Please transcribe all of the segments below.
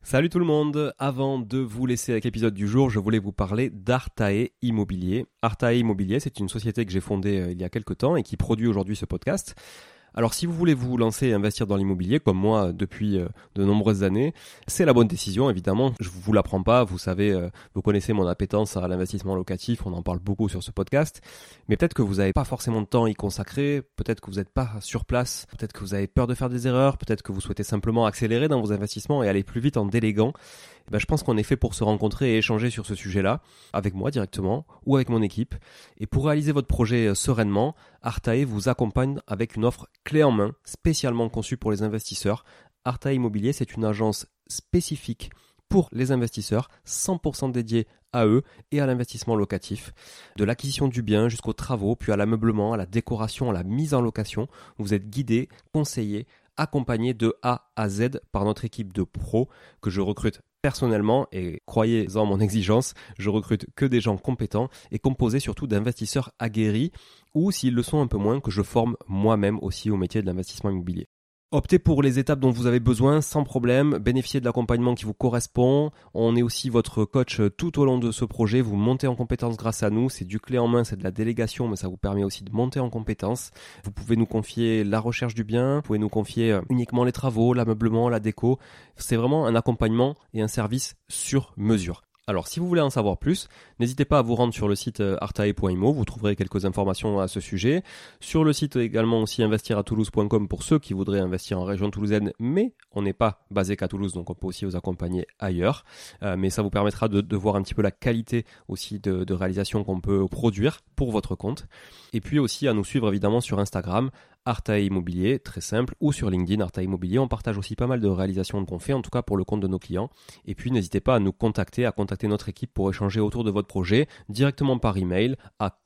Salut tout le monde, avant de vous laisser avec l'épisode du jour, je voulais vous parler d'Artae Immobilier. Artae Immobilier, c'est une société que j'ai fondée il y a quelques temps et qui produit aujourd'hui ce podcast. Alors si vous voulez vous lancer et investir dans l'immobilier, comme moi depuis de nombreuses années, c'est la bonne décision évidemment. Je vous l'apprends pas, vous savez, vous connaissez mon appétence à l'investissement locatif, on en parle beaucoup sur ce podcast. Mais peut-être que vous n'avez pas forcément de temps à y consacrer, peut-être que vous n'êtes pas sur place, peut-être que vous avez peur de faire des erreurs, peut-être que vous souhaitez simplement accélérer dans vos investissements et aller plus vite en déléguant. Je pense qu'on est fait pour se rencontrer et échanger sur ce sujet-là, avec moi directement ou avec mon équipe. Et pour réaliser votre projet sereinement, Artae vous accompagne avec une offre clé en main, spécialement conçue pour les investisseurs. Artae Immobilier, c'est une agence spécifique pour les investisseurs, 100% dédiée à eux et à l'investissement locatif. De l'acquisition du bien jusqu'aux travaux, puis à l'ameublement, à la décoration, à la mise en location. Vous êtes guidé, conseillé, accompagné de A à Z par notre équipe de pros que je recrute personnellement, et croyez-en mon exigence, je recrute que des gens compétents et composés surtout d'investisseurs aguerris ou, s'ils le sont un peu moins, que je forme moi-même aussi au métier de l'investissement immobilier. Optez pour les étapes dont vous avez besoin sans problème, bénéficiez de l'accompagnement qui vous correspond. On est aussi votre coach tout au long de ce projet, vous montez en compétences grâce à nous, c'est du clé en main, c'est de la délégation, mais ça vous permet aussi de monter en compétences. Vous pouvez nous confier la recherche du bien, vous pouvez nous confier uniquement les travaux, l'ameublement, la déco. C'est vraiment un accompagnement et un service sur mesure. Alors, si vous voulez en savoir plus, n'hésitez pas à vous rendre sur le site artae.imo, vous trouverez quelques informations à ce sujet. Sur le site également aussi investiratoulouse.com pour ceux qui voudraient investir en région toulousaine, mais on n'est pas basé qu'à Toulouse, donc on peut aussi vous accompagner ailleurs. Mais ça vous permettra de voir un petit peu la qualité aussi de réalisation qu'on peut produire pour votre compte. Et puis aussi à nous suivre évidemment sur Instagram, Artae Immobilier, très simple, ou sur LinkedIn, Artae Immobilier. On partage aussi pas mal de réalisations qu'on fait, en tout cas pour le compte de nos clients. Et puis n'hésitez pas à nous contacter, à contacter notre équipe pour échanger autour de votre projet directement par email à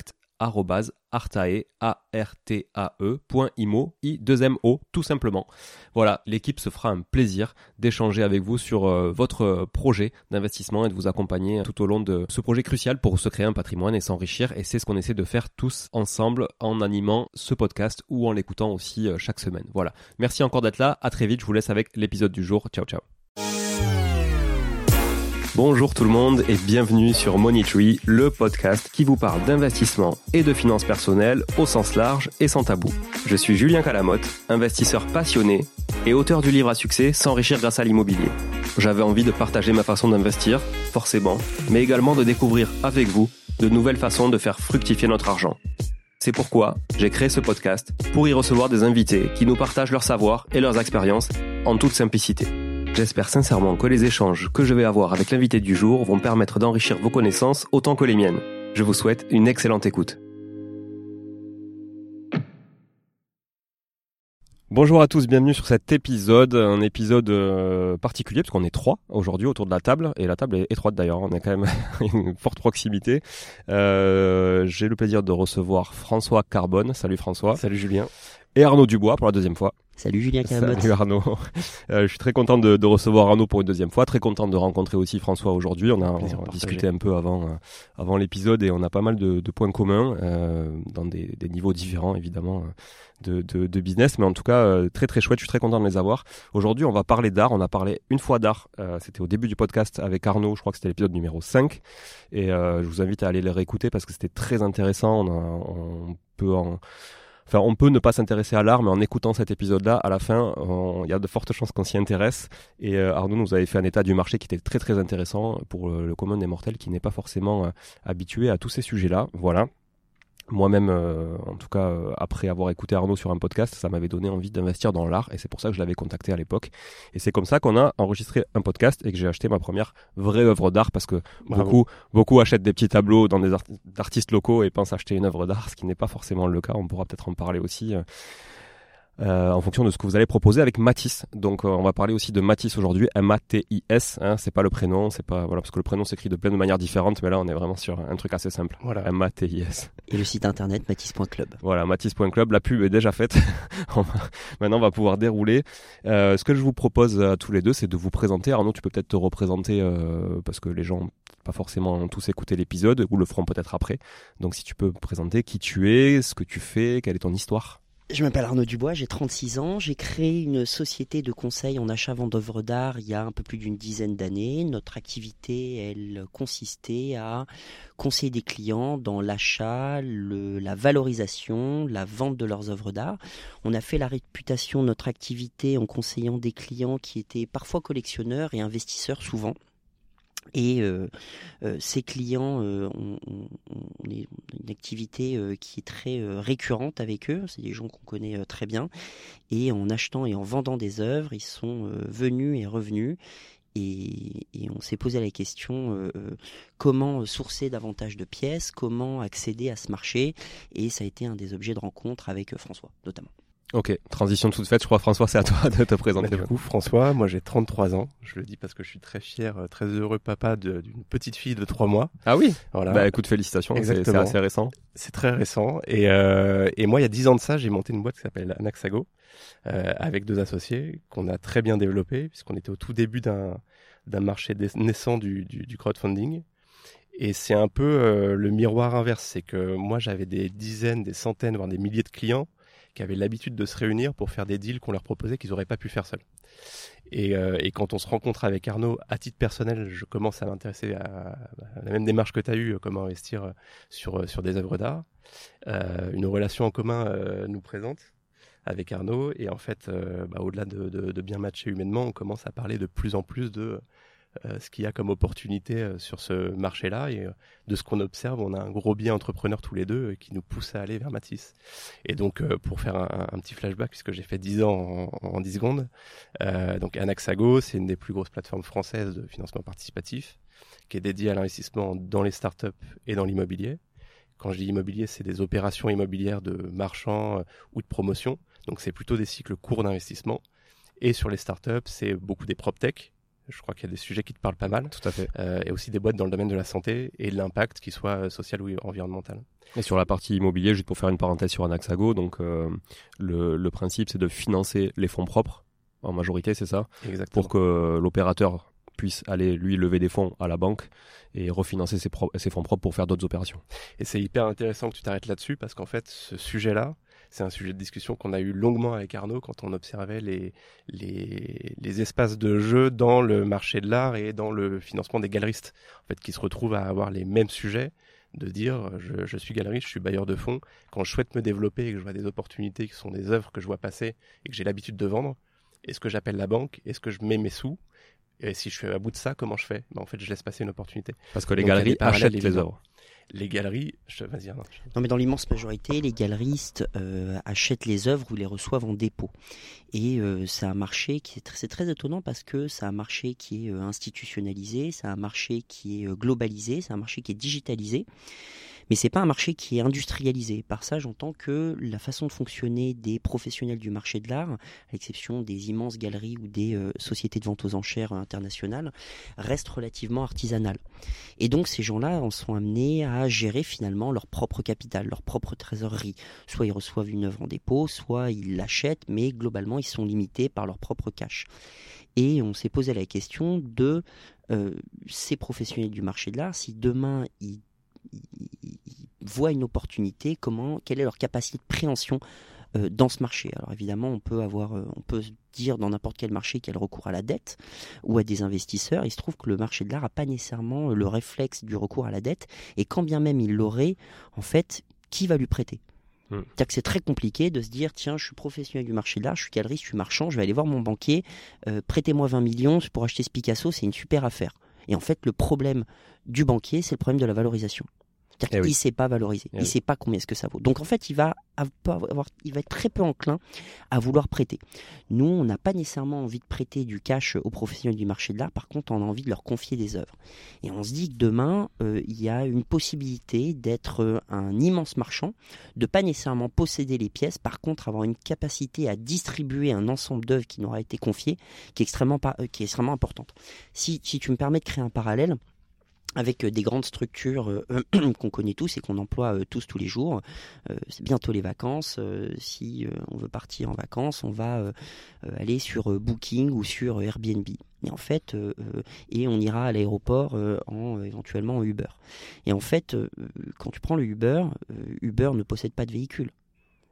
contact@artae.imo, tout simplement. Voilà, l'équipe se fera un plaisir d'échanger avec vous sur votre projet d'investissement et de vous accompagner tout au long de ce projet crucial pour se créer un patrimoine et s'enrichir. Et c'est ce qu'on essaie de faire tous ensemble en animant ce podcast ou en l'écoutant aussi chaque semaine. Voilà, merci encore d'être là, à très vite, je vous laisse avec l'épisode du jour. Ciao, ciao. Bonjour tout le monde et bienvenue sur Money Tree, le podcast qui vous parle d'investissement et de finances personnelles au sens large et sans tabou. Je suis Julien Calamotte, investisseur passionné et auteur du livre à succès S'enrichir grâce à l'immobilier. J'avais envie de partager ma façon d'investir, forcément, mais également de découvrir avec vous de nouvelles façons de faire fructifier notre argent. C'est pourquoi j'ai créé ce podcast pour y recevoir des invités qui nous partagent leur savoir et leurs expériences en toute simplicité. J'espère sincèrement que les échanges que je vais avoir avec l'invité du jour vont permettre d'enrichir vos connaissances autant que les miennes. Je vous souhaite une excellente écoute. Bonjour à tous, bienvenue sur cet épisode, un épisode particulier parce qu'on est 3 aujourd'hui autour de la table, et la table est étroite d'ailleurs, on a quand même une forte proximité. J'ai le plaisir de recevoir François Carbone. Salut François. Salut Julien. Et Arnaud Dubois pour la deuxième fois. Salut Julien Calamotte. Salut Arnaud. Je suis très content de recevoir Arnaud pour une deuxième fois, très content de rencontrer aussi François aujourd'hui. On a discuté un peu avant l'épisode et on a pas mal de points communs dans des niveaux différents évidemment de business, mais en tout cas très très chouette, je suis très content de les avoir. Aujourd'hui on va parler d'art, on a parlé une fois d'art, c'était au début du podcast avec Arnaud, je crois que c'était l'épisode numéro 5 et je vous invite à aller le réécouter parce que c'était très intéressant. On peut ne pas s'intéresser à l'art, mais en écoutant cet épisode-là, à la fin, il y a de fortes chances qu'on s'y intéresse. Et Arnaud nous avait fait un état du marché qui était très très intéressant pour le commun des mortels qui n'est pas forcément habitué à tous ces sujets-là. Voilà. Moi-même, en tout cas, après avoir écouté Arnaud sur un podcast, ça m'avait donné envie d'investir dans l'art et c'est pour ça que je l'avais contacté à l'époque. Et c'est comme ça qu'on a enregistré un podcast et que j'ai acheté ma première vraie œuvre d'art parce que beaucoup achètent des petits tableaux dans des d'artistes locaux et pensent acheter une œuvre d'art, ce qui n'est pas forcément le cas. On pourra peut-être en parler aussi. En fonction de ce que vous allez proposer avec Matisse. Donc on va parler aussi de Matisse aujourd'hui, M-A-T-I-S, c'est pas le prénom, c'est pas parce que le prénom s'écrit de plein de manières différentes, mais là on est vraiment sur un truc assez simple. Voilà. M-A-T-I-S. Et le site internet matisse.club. Voilà, matisse.club, la pub est déjà faite. Maintenant on va pouvoir dérouler. Ce que je vous propose à tous les deux, c'est de vous présenter. Arnaud, tu peux peut-être te représenter parce que les gens pas forcément tous écouté l'épisode ou le feront peut-être après. Donc si tu peux présenter qui tu es, ce que tu fais, quelle est ton histoire. Je m'appelle Arnaud Dubois, j'ai 36 ans. J'ai créé une société de conseil en achat-vente d'œuvres d'art il y a un peu plus d'une dizaine d'années. Notre activité, elle consistait à conseiller des clients dans l'achat, la valorisation, la vente de leurs œuvres d'art. On a fait la réputation de notre activité en conseillant des clients qui étaient parfois collectionneurs et investisseurs souvent. Et ces clients, on est une activité qui est très récurrente avec eux. C'est des gens qu'on connaît très bien. Et en achetant et en vendant des œuvres, ils sont venus et revenus. Et on s'est posé la question comment sourcer davantage de pièces, comment accéder à ce marché. Et ça a été un des objets de rencontre avec François, notamment. Ok, transition toute faite. Je crois, François, c'est à toi de te présenter. Du coup, François, moi j'ai 33 ans. Je le dis parce que je suis très fier, très heureux papa d'une petite fille de 3 mois. Ah oui. Voilà. Bah écoute, félicitations, c'est assez récent. C'est très récent. Et moi, il y a 10 ans de ça, j'ai monté une boîte qui s'appelle Anaxago, avec 2 associés, qu'on a très bien développé, puisqu'on était au tout début d'un marché naissant du crowdfunding. Et c'est un peu le miroir inverse. C'est que moi, j'avais des dizaines, des centaines, voire des milliers de clients qui avaient l'habitude de se réunir pour faire des deals qu'on leur proposait qu'ils n'auraient pas pu faire seuls. Et quand on se rencontre avec Arnaud, à titre personnel, je commence à m'intéresser à la même démarche que tu as eue, comment investir sur des œuvres d'art. Une relation en commun nous présente avec Arnaud, et en fait, au-delà de bien matcher humainement, on commence à parler de plus en plus de ce qu'il y a comme opportunité sur ce marché-là, et de ce qu'on observe, on a un gros biais entrepreneur tous les deux qui nous pousse à aller vers Matisse. Et donc pour faire un petit flashback, puisque j'ai fait 10 ans en 10 secondes, donc Anaxago, c'est une des plus grosses plateformes françaises de financement participatif qui est dédiée à l'investissement dans les startups et dans l'immobilier. Quand je dis immobilier, c'est des opérations immobilières de marchands ou de promotion, donc c'est plutôt des cycles courts d'investissement. Et sur les startups, c'est beaucoup des proptech. Je crois qu'il y a des sujets qui te parlent pas mal. Tout à fait. Et aussi des boîtes dans le domaine de la santé et de l'impact, qu'il soit social ou environnemental. Et sur la partie immobilier, juste pour faire une parenthèse sur Anaxago, donc le principe, c'est de financer les fonds propres, en majorité, c'est ça. Exactement. Pour que l'opérateur puisse aller, lui, lever des fonds à la banque et refinancer ses fonds propres pour faire d'autres opérations. Et c'est hyper intéressant que tu t'arrêtes là-dessus, parce qu'en fait, ce sujet-là, c'est un sujet de discussion qu'on a eu longuement avec Arnaud quand on observait les espaces de jeu dans le marché de l'art et dans le financement des galeristes, en fait, qui se retrouvent à avoir les mêmes sujets, de dire je suis galeriste, je suis bailleur de fonds, quand je souhaite me développer et que je vois des opportunités qui sont des œuvres que je vois passer et que j'ai l'habitude de vendre, est-ce que j'appelle la banque, est-ce que je mets mes sous, et si je suis à bout de ça, comment je fais? En fait, je laisse passer une opportunité. Parce que les galeries achètent les œuvres. Les galeries, vas-y Arnaud. Non, mais dans l'immense majorité, les galeristes achètent les œuvres ou les reçoivent en dépôt. Et c'est un marché c'est très étonnant, parce que c'est un marché qui est institutionnalisé, c'est un marché qui est globalisé, c'est un marché qui est digitalisé. Mais c'est pas un marché qui est industrialisé. Par ça, j'entends que la façon de fonctionner des professionnels du marché de l'art, à l'exception des immenses galeries ou des sociétés de vente aux enchères internationales, reste relativement artisanale. Et donc ces gens-là en sont amenés à gérer finalement leur propre capital, leur propre trésorerie. Soit ils reçoivent une œuvre en dépôt, soit ils l'achètent, mais globalement ils sont limités par leur propre cash. Et on s'est posé la question de ces professionnels du marché de l'art, si demain ils voient une opportunité, quelle est leur capacité de préhension dans ce marché. Alors évidemment, on peut se dire dans n'importe quel marché qu'il y a le recours à la dette ou à des investisseurs. Il se trouve que le marché de l'art n'a pas nécessairement le réflexe du recours à la dette, et quand bien même il l'aurait, en fait, qui va lui prêter? C'est-à-dire que c'est très compliqué de se dire, tiens, je suis professionnel du marché de l'art, je suis galeriste, je suis marchand, je vais aller voir mon banquier, prêtez-moi 20 millions pour acheter ce Picasso, c'est une super affaire. Et en fait, le problème du banquier, c'est le problème de la valorisation. C'est-à-dire qu'il ne sait pas valoriser, il ne sait pas combien est-ce que ça vaut. Donc en fait, il va être très peu enclin à vouloir prêter. Nous, on n'a pas nécessairement envie de prêter du cash aux professionnels du marché de l'art, par contre, on a envie de leur confier des œuvres. Et on se dit que demain, il y a une possibilité d'être un immense marchand, de ne pas nécessairement posséder les pièces, par contre avoir une capacité à distribuer un ensemble d'œuvres qui nous aura été confié, qui est extrêmement importante. Si tu me permets de créer un parallèle, avec des grandes structures qu'on connaît tous et qu'on emploie tous les jours. C'est bientôt les vacances. Si on veut partir en vacances, on va aller sur Booking ou sur Airbnb. Et en fait, et on ira à l'aéroport éventuellement en Uber. Et en fait, quand tu prends le Uber, Uber ne possède pas de véhicule.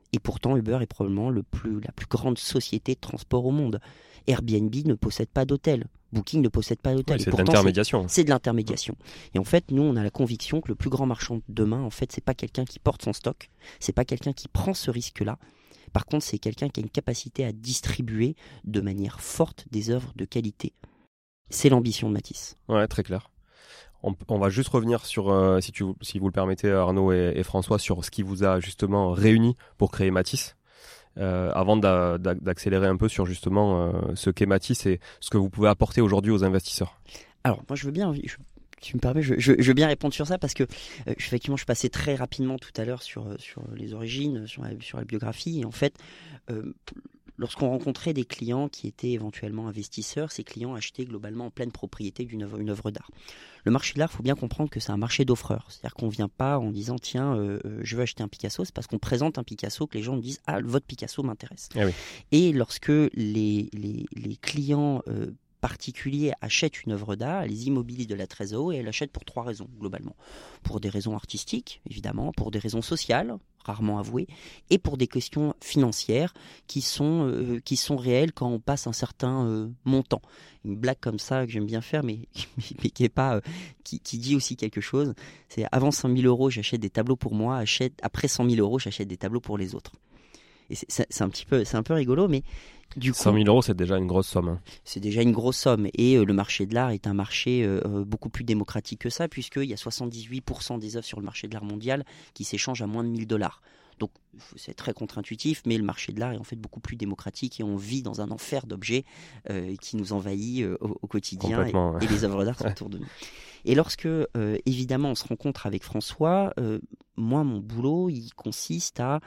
Et pourtant, Uber est probablement la plus grande société de transport au monde. Airbnb ne possède pas d'hôtel. Booking ne possède pas d'hôtel. Ouais, c'est de l'intermédiation. C'est de l'intermédiation. Et en fait, nous, on a la conviction que le plus grand marchand de demain, en fait, c'est pas quelqu'un qui porte son stock, c'est pas quelqu'un qui prend ce risque-là. Par contre, c'est quelqu'un qui a une capacité à distribuer de manière forte des œuvres de qualité. C'est l'ambition de Mathis. Ouais, très clair. On va juste revenir sur, si vous le permettez, Arnaud et François, sur ce qui vous a justement réuni pour créer Mathis. Avant d'accélérer un peu sur justement ce qu'est Mathis et ce que vous pouvez apporter aujourd'hui aux investisseurs. Alors, moi, je veux bien, tu me permets, je veux bien répondre sur ça parce que effectivement, je passais très rapidement tout à l'heure sur les origines, sur la biographie. Et en fait, lorsqu'on rencontrait des clients qui étaient éventuellement investisseurs, ces clients achetaient globalement en pleine propriété une œuvre d'art. Le marché de l'art, il faut bien comprendre que c'est un marché d'offreurs. C'est-à-dire qu'on ne vient pas en disant tiens, je veux acheter un Picasso, c'est parce qu'on présente un Picasso que les gens disent ah, votre Picasso m'intéresse. Ah oui. Et lorsque les clients particuliers achètent une œuvre d'art, elles immobilisent de la trésorerie et elles l'achètent pour 3 raisons globalement. Pour des raisons artistiques, évidemment, pour des raisons sociales, rarement avouées, et pour des questions financières qui sont réelles quand on passe un certain montant. Une blague comme ça que j'aime bien faire, mais qui est pas, qui dit aussi quelque chose, c'est avant 100 000 euros, j'achète des tableaux pour moi, après 100 000 euros, j'achète des tableaux pour les autres. Et c'est un peu rigolo, mais du coup, 100 000 euros, c'est déjà une grosse somme. Hein. C'est déjà une grosse somme. Et le marché de l'art est un marché beaucoup plus démocratique que ça, puisqu'il y a 78% des œuvres sur le marché de l'art mondial qui s'échangent à moins de 1 000 $. Donc c'est très contre-intuitif, mais le marché de l'art est en fait beaucoup plus démocratique et on vit dans un enfer d'objets qui nous envahit au quotidien et les œuvres d'art sont autour de nous. Et lorsque, évidemment, on se rencontre avec François, moi, mon boulot, il consiste à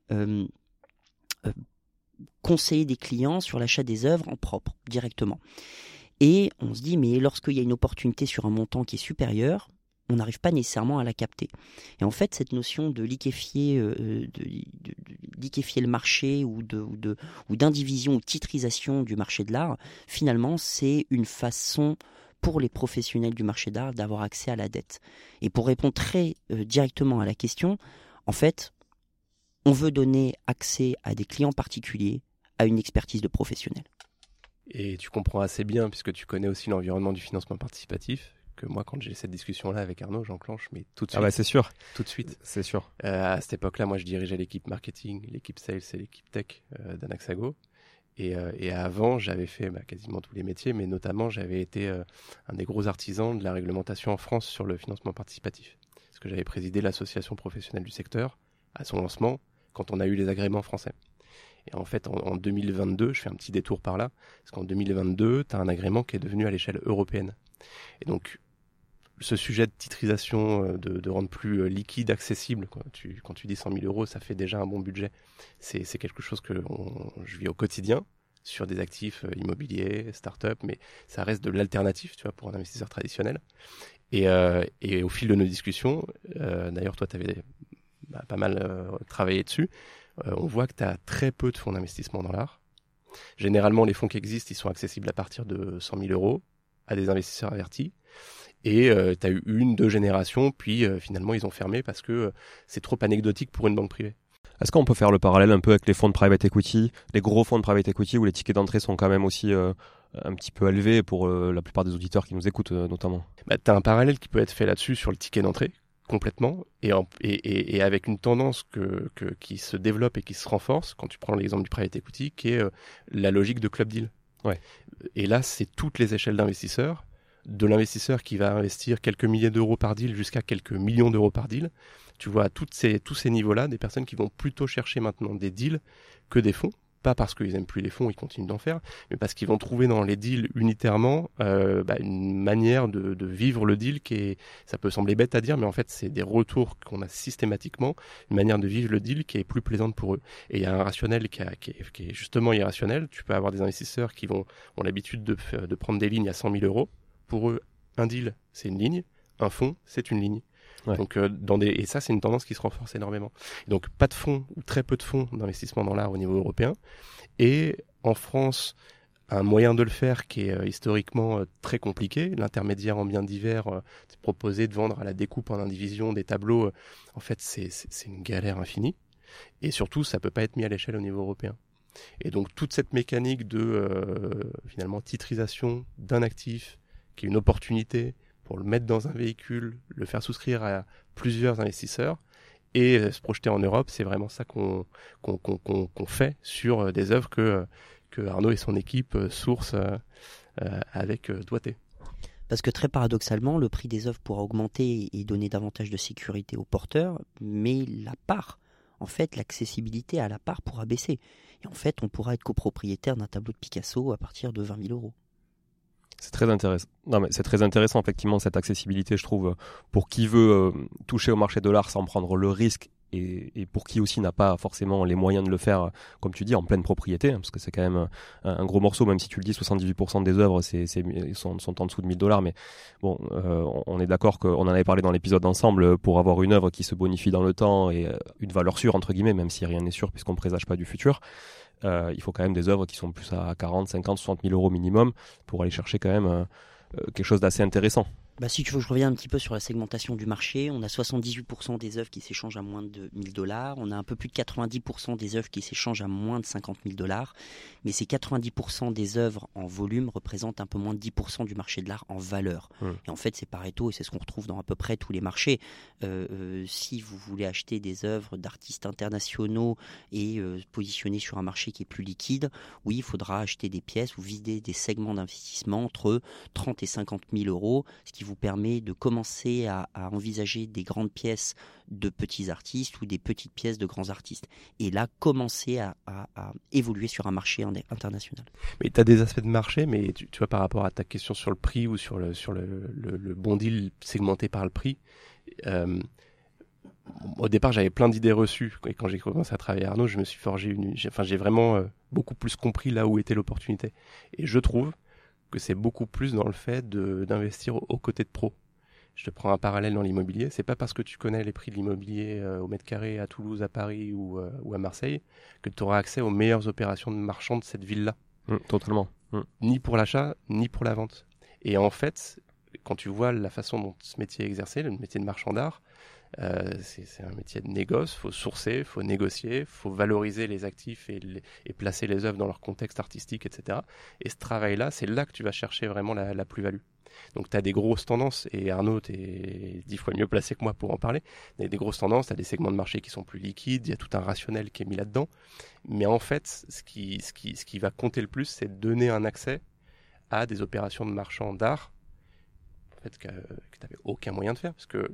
conseiller des clients sur l'achat des œuvres en propre, directement. Et on se dit, mais lorsqu'il y a une opportunité sur un montant qui est supérieur, on n'arrive pas nécessairement à la capter. Et en fait, cette notion de liquéfier, liquéfier le marché ou d'indivision ou titrisation du marché de l'art, finalement, c'est une façon pour les professionnels du marché d'art d'avoir accès à la dette. Et pour répondre très directement à la question, en fait, on veut donner accès à des clients particuliers à une expertise de professionnels. Et tu comprends assez bien, puisque tu connais aussi l'environnement du financement participatif, que moi, quand j'ai cette discussion-là avec Arnaud, j'enclenche, mais tout de suite. Ah bah c'est sûr. Tout de suite. C'est sûr. À cette époque-là, moi, je dirigeais l'équipe marketing, l'équipe sales et l'équipe tech d'Anaxago. Et avant, j'avais fait quasiment tous les métiers, mais notamment, j'avais été un des gros artisans de la réglementation en France sur le financement participatif. Parce que j'avais présidé l'association professionnelle du secteur à son lancement, quand on a eu les agréments français. Et en fait, en 2022, je fais un petit détour par là, parce qu'en 2022, tu as un agrément qui est devenu à l'échelle européenne. Et donc, ce sujet de titrisation, de rendre plus liquide, accessible, quand tu dis 100 000 euros, ça fait déjà un bon budget. C'est quelque chose que je vis au quotidien, sur des actifs immobiliers, start-up, mais ça reste de l'alternative, tu vois, pour un investisseur traditionnel. Et au fil de nos discussions, d'ailleurs, toi, tu avais pas mal travaillé dessus, on voit que tu as très peu de fonds d'investissement dans l'art. Généralement, les fonds qui existent, ils sont accessibles à partir de 100 000 euros à des investisseurs avertis. Et tu as eu 1-2 générations, puis finalement, ils ont fermé parce que c'est trop anecdotique pour une banque privée. Est-ce qu'on peut faire le parallèle un peu avec les fonds de private equity, les gros fonds de private equity où les tickets d'entrée sont quand même aussi un petit peu élevés pour la plupart des auditeurs qui nous écoutent notamment? Tu as un parallèle qui peut être fait là-dessus sur le ticket d'entrée, complètement, et avec une tendance qui se développe et qui se renforce, quand tu prends l'exemple du private equity, qui est la logique de club deal. Ouais. Et là, c'est toutes les échelles d'investisseurs, de l'investisseur qui va investir quelques milliers d'euros par deal jusqu'à quelques millions d'euros par deal. Tu vois à tous ces niveaux-là, des personnes qui vont plutôt chercher maintenant des deals que des fonds. Pas parce qu'ils n'aiment plus les fonds, ils continuent d'en faire, mais parce qu'ils vont trouver dans les deals unitairement une manière de vivre le deal qui est, ça peut sembler bête à dire, mais en fait c'est des retours qu'on a systématiquement, une manière de vivre le deal qui est plus plaisante pour eux. Et il y a un rationnel qui est justement irrationnel. Tu peux avoir des investisseurs qui ont l'habitude de prendre des lignes à 100 000 euros. Pour eux, un deal c'est une ligne, un fonds c'est une ligne. Ouais. Donc, et ça, c'est une tendance qui se renforce énormément. Donc, pas de fonds ou très peu de fonds d'investissement dans l'art au niveau européen. Et en France, un moyen de le faire qui est historiquement très compliqué. L'intermédiaire en biens divers, proposer de vendre à la découpe en indivision des tableaux, en fait, c'est une galère infinie. Et surtout, ça peut pas être mis à l'échelle au niveau européen. Et donc toute cette mécanique de finalement titrisation d'un actif qui est une opportunité pour le mettre dans un véhicule, le faire souscrire à plusieurs investisseurs et se projeter en Europe, c'est vraiment ça qu'on fait sur des œuvres que Arnaud et son équipe sourcent avec doigté. Parce que très paradoxalement, le prix des œuvres pourra augmenter et donner davantage de sécurité aux porteurs, mais la part, en fait, l'accessibilité à la part pourra baisser. Et en fait, on pourra être copropriétaire d'un tableau de Picasso à partir de 20 000 €. C'est très intéressant. Non, mais c'est très intéressant, effectivement, cette accessibilité, je trouve, pour qui veut toucher au marché de l'art sans prendre le risque et pour qui aussi n'a pas forcément les moyens de le faire, comme tu dis, en pleine propriété, hein, parce que c'est quand même un gros morceau, même si tu le dis, 78% des œuvres sont en dessous de 1 000 $. Mais bon, on est d'accord qu'on en avait parlé dans l'épisode ensemble, pour avoir une œuvre qui se bonifie dans le temps et une valeur sûre, entre guillemets, même si rien n'est sûr puisqu'on ne présage pas du futur. Il faut quand même des œuvres qui sont plus à 40, 50, 60 000 € minimum pour aller chercher quand même quelque chose d'assez intéressant. Bah, si tu veux, je reviens un petit peu sur la segmentation du marché. On a 78% des œuvres qui s'échangent à moins de 1 000 $. On a un peu plus de 90% des œuvres qui s'échangent à moins de 50 000 $. Mais ces 90% des œuvres en volume représentent un peu moins de 10% du marché de l'art en valeur. Et en fait, c'est Pareto et c'est ce qu'on retrouve dans à peu près tous les marchés. Si vous voulez acheter des œuvres d'artistes internationaux et positionner sur un marché qui est plus liquide, oui, il faudra acheter des pièces ou viser des segments d'investissement entre 30 et 50 000 €, ce qui vous permet de commencer à envisager des grandes pièces de petits artistes ou des petites pièces de grands artistes. Et là, commencer à évoluer sur un marché international. Mais tu as des aspects de marché, mais tu vois, par rapport à ta question sur le prix ou sur le bon deal segmenté par le prix, au départ, j'avais plein d'idées reçues. Et quand j'ai commencé à travailler à Arnaud, je me suis forgé j'ai vraiment beaucoup plus compris là où était l'opportunité. Et je trouve que c'est beaucoup plus dans le fait d'investir aux côtés de pros. Je te prends un parallèle dans l'immobilier. C'est pas parce que tu connais les prix de l'immobilier au mètre carré à Toulouse, à Paris ou à Marseille que tu auras accès aux meilleures opérations de marchands de cette ville-là. Totalement. Ni pour l'achat, ni pour la vente. Et en fait, quand tu vois la façon dont ce métier est exercé, le métier de marchand d'art, c'est un métier de négoce, faut sourcer, faut négocier, faut valoriser les actifs et placer les œuvres dans leur contexte artistique, etc. Et ce travail-là, c'est là que tu vas chercher vraiment la plus-value. Donc tu as des grosses tendances, et Arnaud, tu es 10 fois mieux placé que moi pour en parler. Il y a des grosses tendances, tu as des segments de marché qui sont plus liquides, il y a tout un rationnel qui est mis là-dedans. Mais en fait, ce qui va compter le plus, c'est de donner un accès à des opérations de marchands d'art que tu n'avais aucun moyen de faire, parce que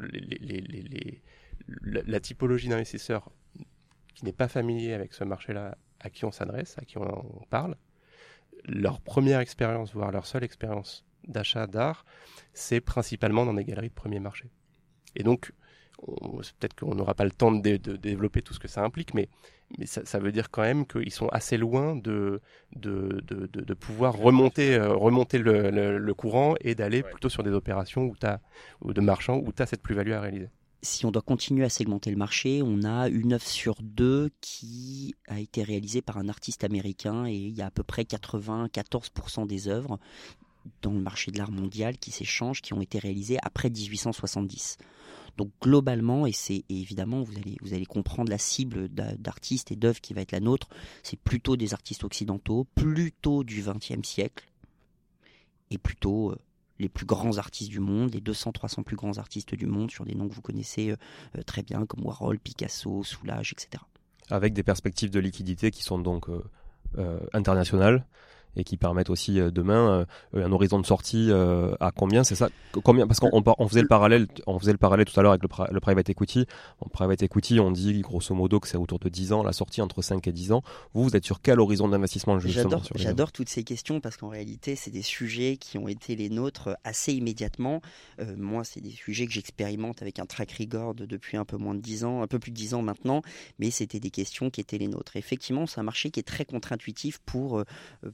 la typologie d'investisseurs qui n'est pas familier avec ce marché-là, à qui on s'adresse, à qui on parle, leur première expérience, voire leur seule expérience d'achat d'art, c'est principalement dans des galeries de premier marché. Et donc, peut-être qu'on n'aura pas le temps de développer tout ce que ça implique, mais ça veut dire quand même qu'ils sont assez loin de pouvoir remonter le courant et d'aller plutôt sur des opérations ou de marchands où tu as cette plus-value à réaliser. Si on doit continuer à segmenter le marché, on a une œuvre sur deux qui a été réalisée par un artiste américain, et il y a à peu près 94% des œuvres dans le marché de l'art mondial qui s'échangent, qui ont été réalisées après 1870. Donc globalement, et évidemment, vous allez comprendre la cible d'artistes et d'œuvres qui va être la nôtre, c'est plutôt des artistes occidentaux, plutôt du XXe siècle, et plutôt les plus grands artistes du monde, les 200-300 plus grands artistes du monde, sur des noms que vous connaissez très bien, comme Warhol, Picasso, Soulages, etc. Avec des perspectives de liquidité qui sont donc internationales, et qui permettent aussi demain un horizon de sortie à combien, c'est ça, combien, parce qu'on faisait le parallèle tout à l'heure avec le private equity. En private equity, on dit grosso modo que c'est autour de 10 ans la sortie, entre 5 et 10 ans. Vous êtes sur quel horizon d'investissement justement? J'adore toutes ces questions, parce qu'en réalité c'est des sujets qui ont été les nôtres assez immédiatement. Moi, c'est des sujets que j'expérimente avec un track record depuis un peu plus de 10 ans maintenant, mais c'était des questions qui étaient les nôtres. Et effectivement, c'est un marché qui est très contre-intuitif pour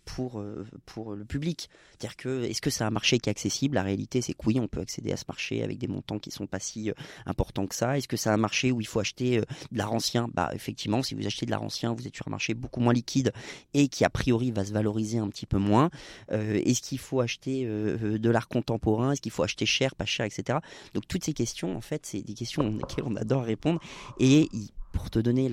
le public. C'est-à-dire que, est-ce que c'est un marché qui est accessible? La réalité, c'est que oui, on peut accéder à ce marché avec des montants qui ne sont pas si importants que ça. Est-ce que c'est un marché où il faut acheter de l'art ancien? Bah, effectivement, si vous achetez de l'art ancien, vous êtes sur un marché beaucoup moins liquide et qui, a priori, va se valoriser un petit peu moins. Est-ce qu'il faut acheter de l'art contemporain? Est-ce qu'il faut acheter cher, pas cher, etc. Donc, toutes ces questions, en fait, c'est des questions auxquelles on adore répondre. Et pour te donner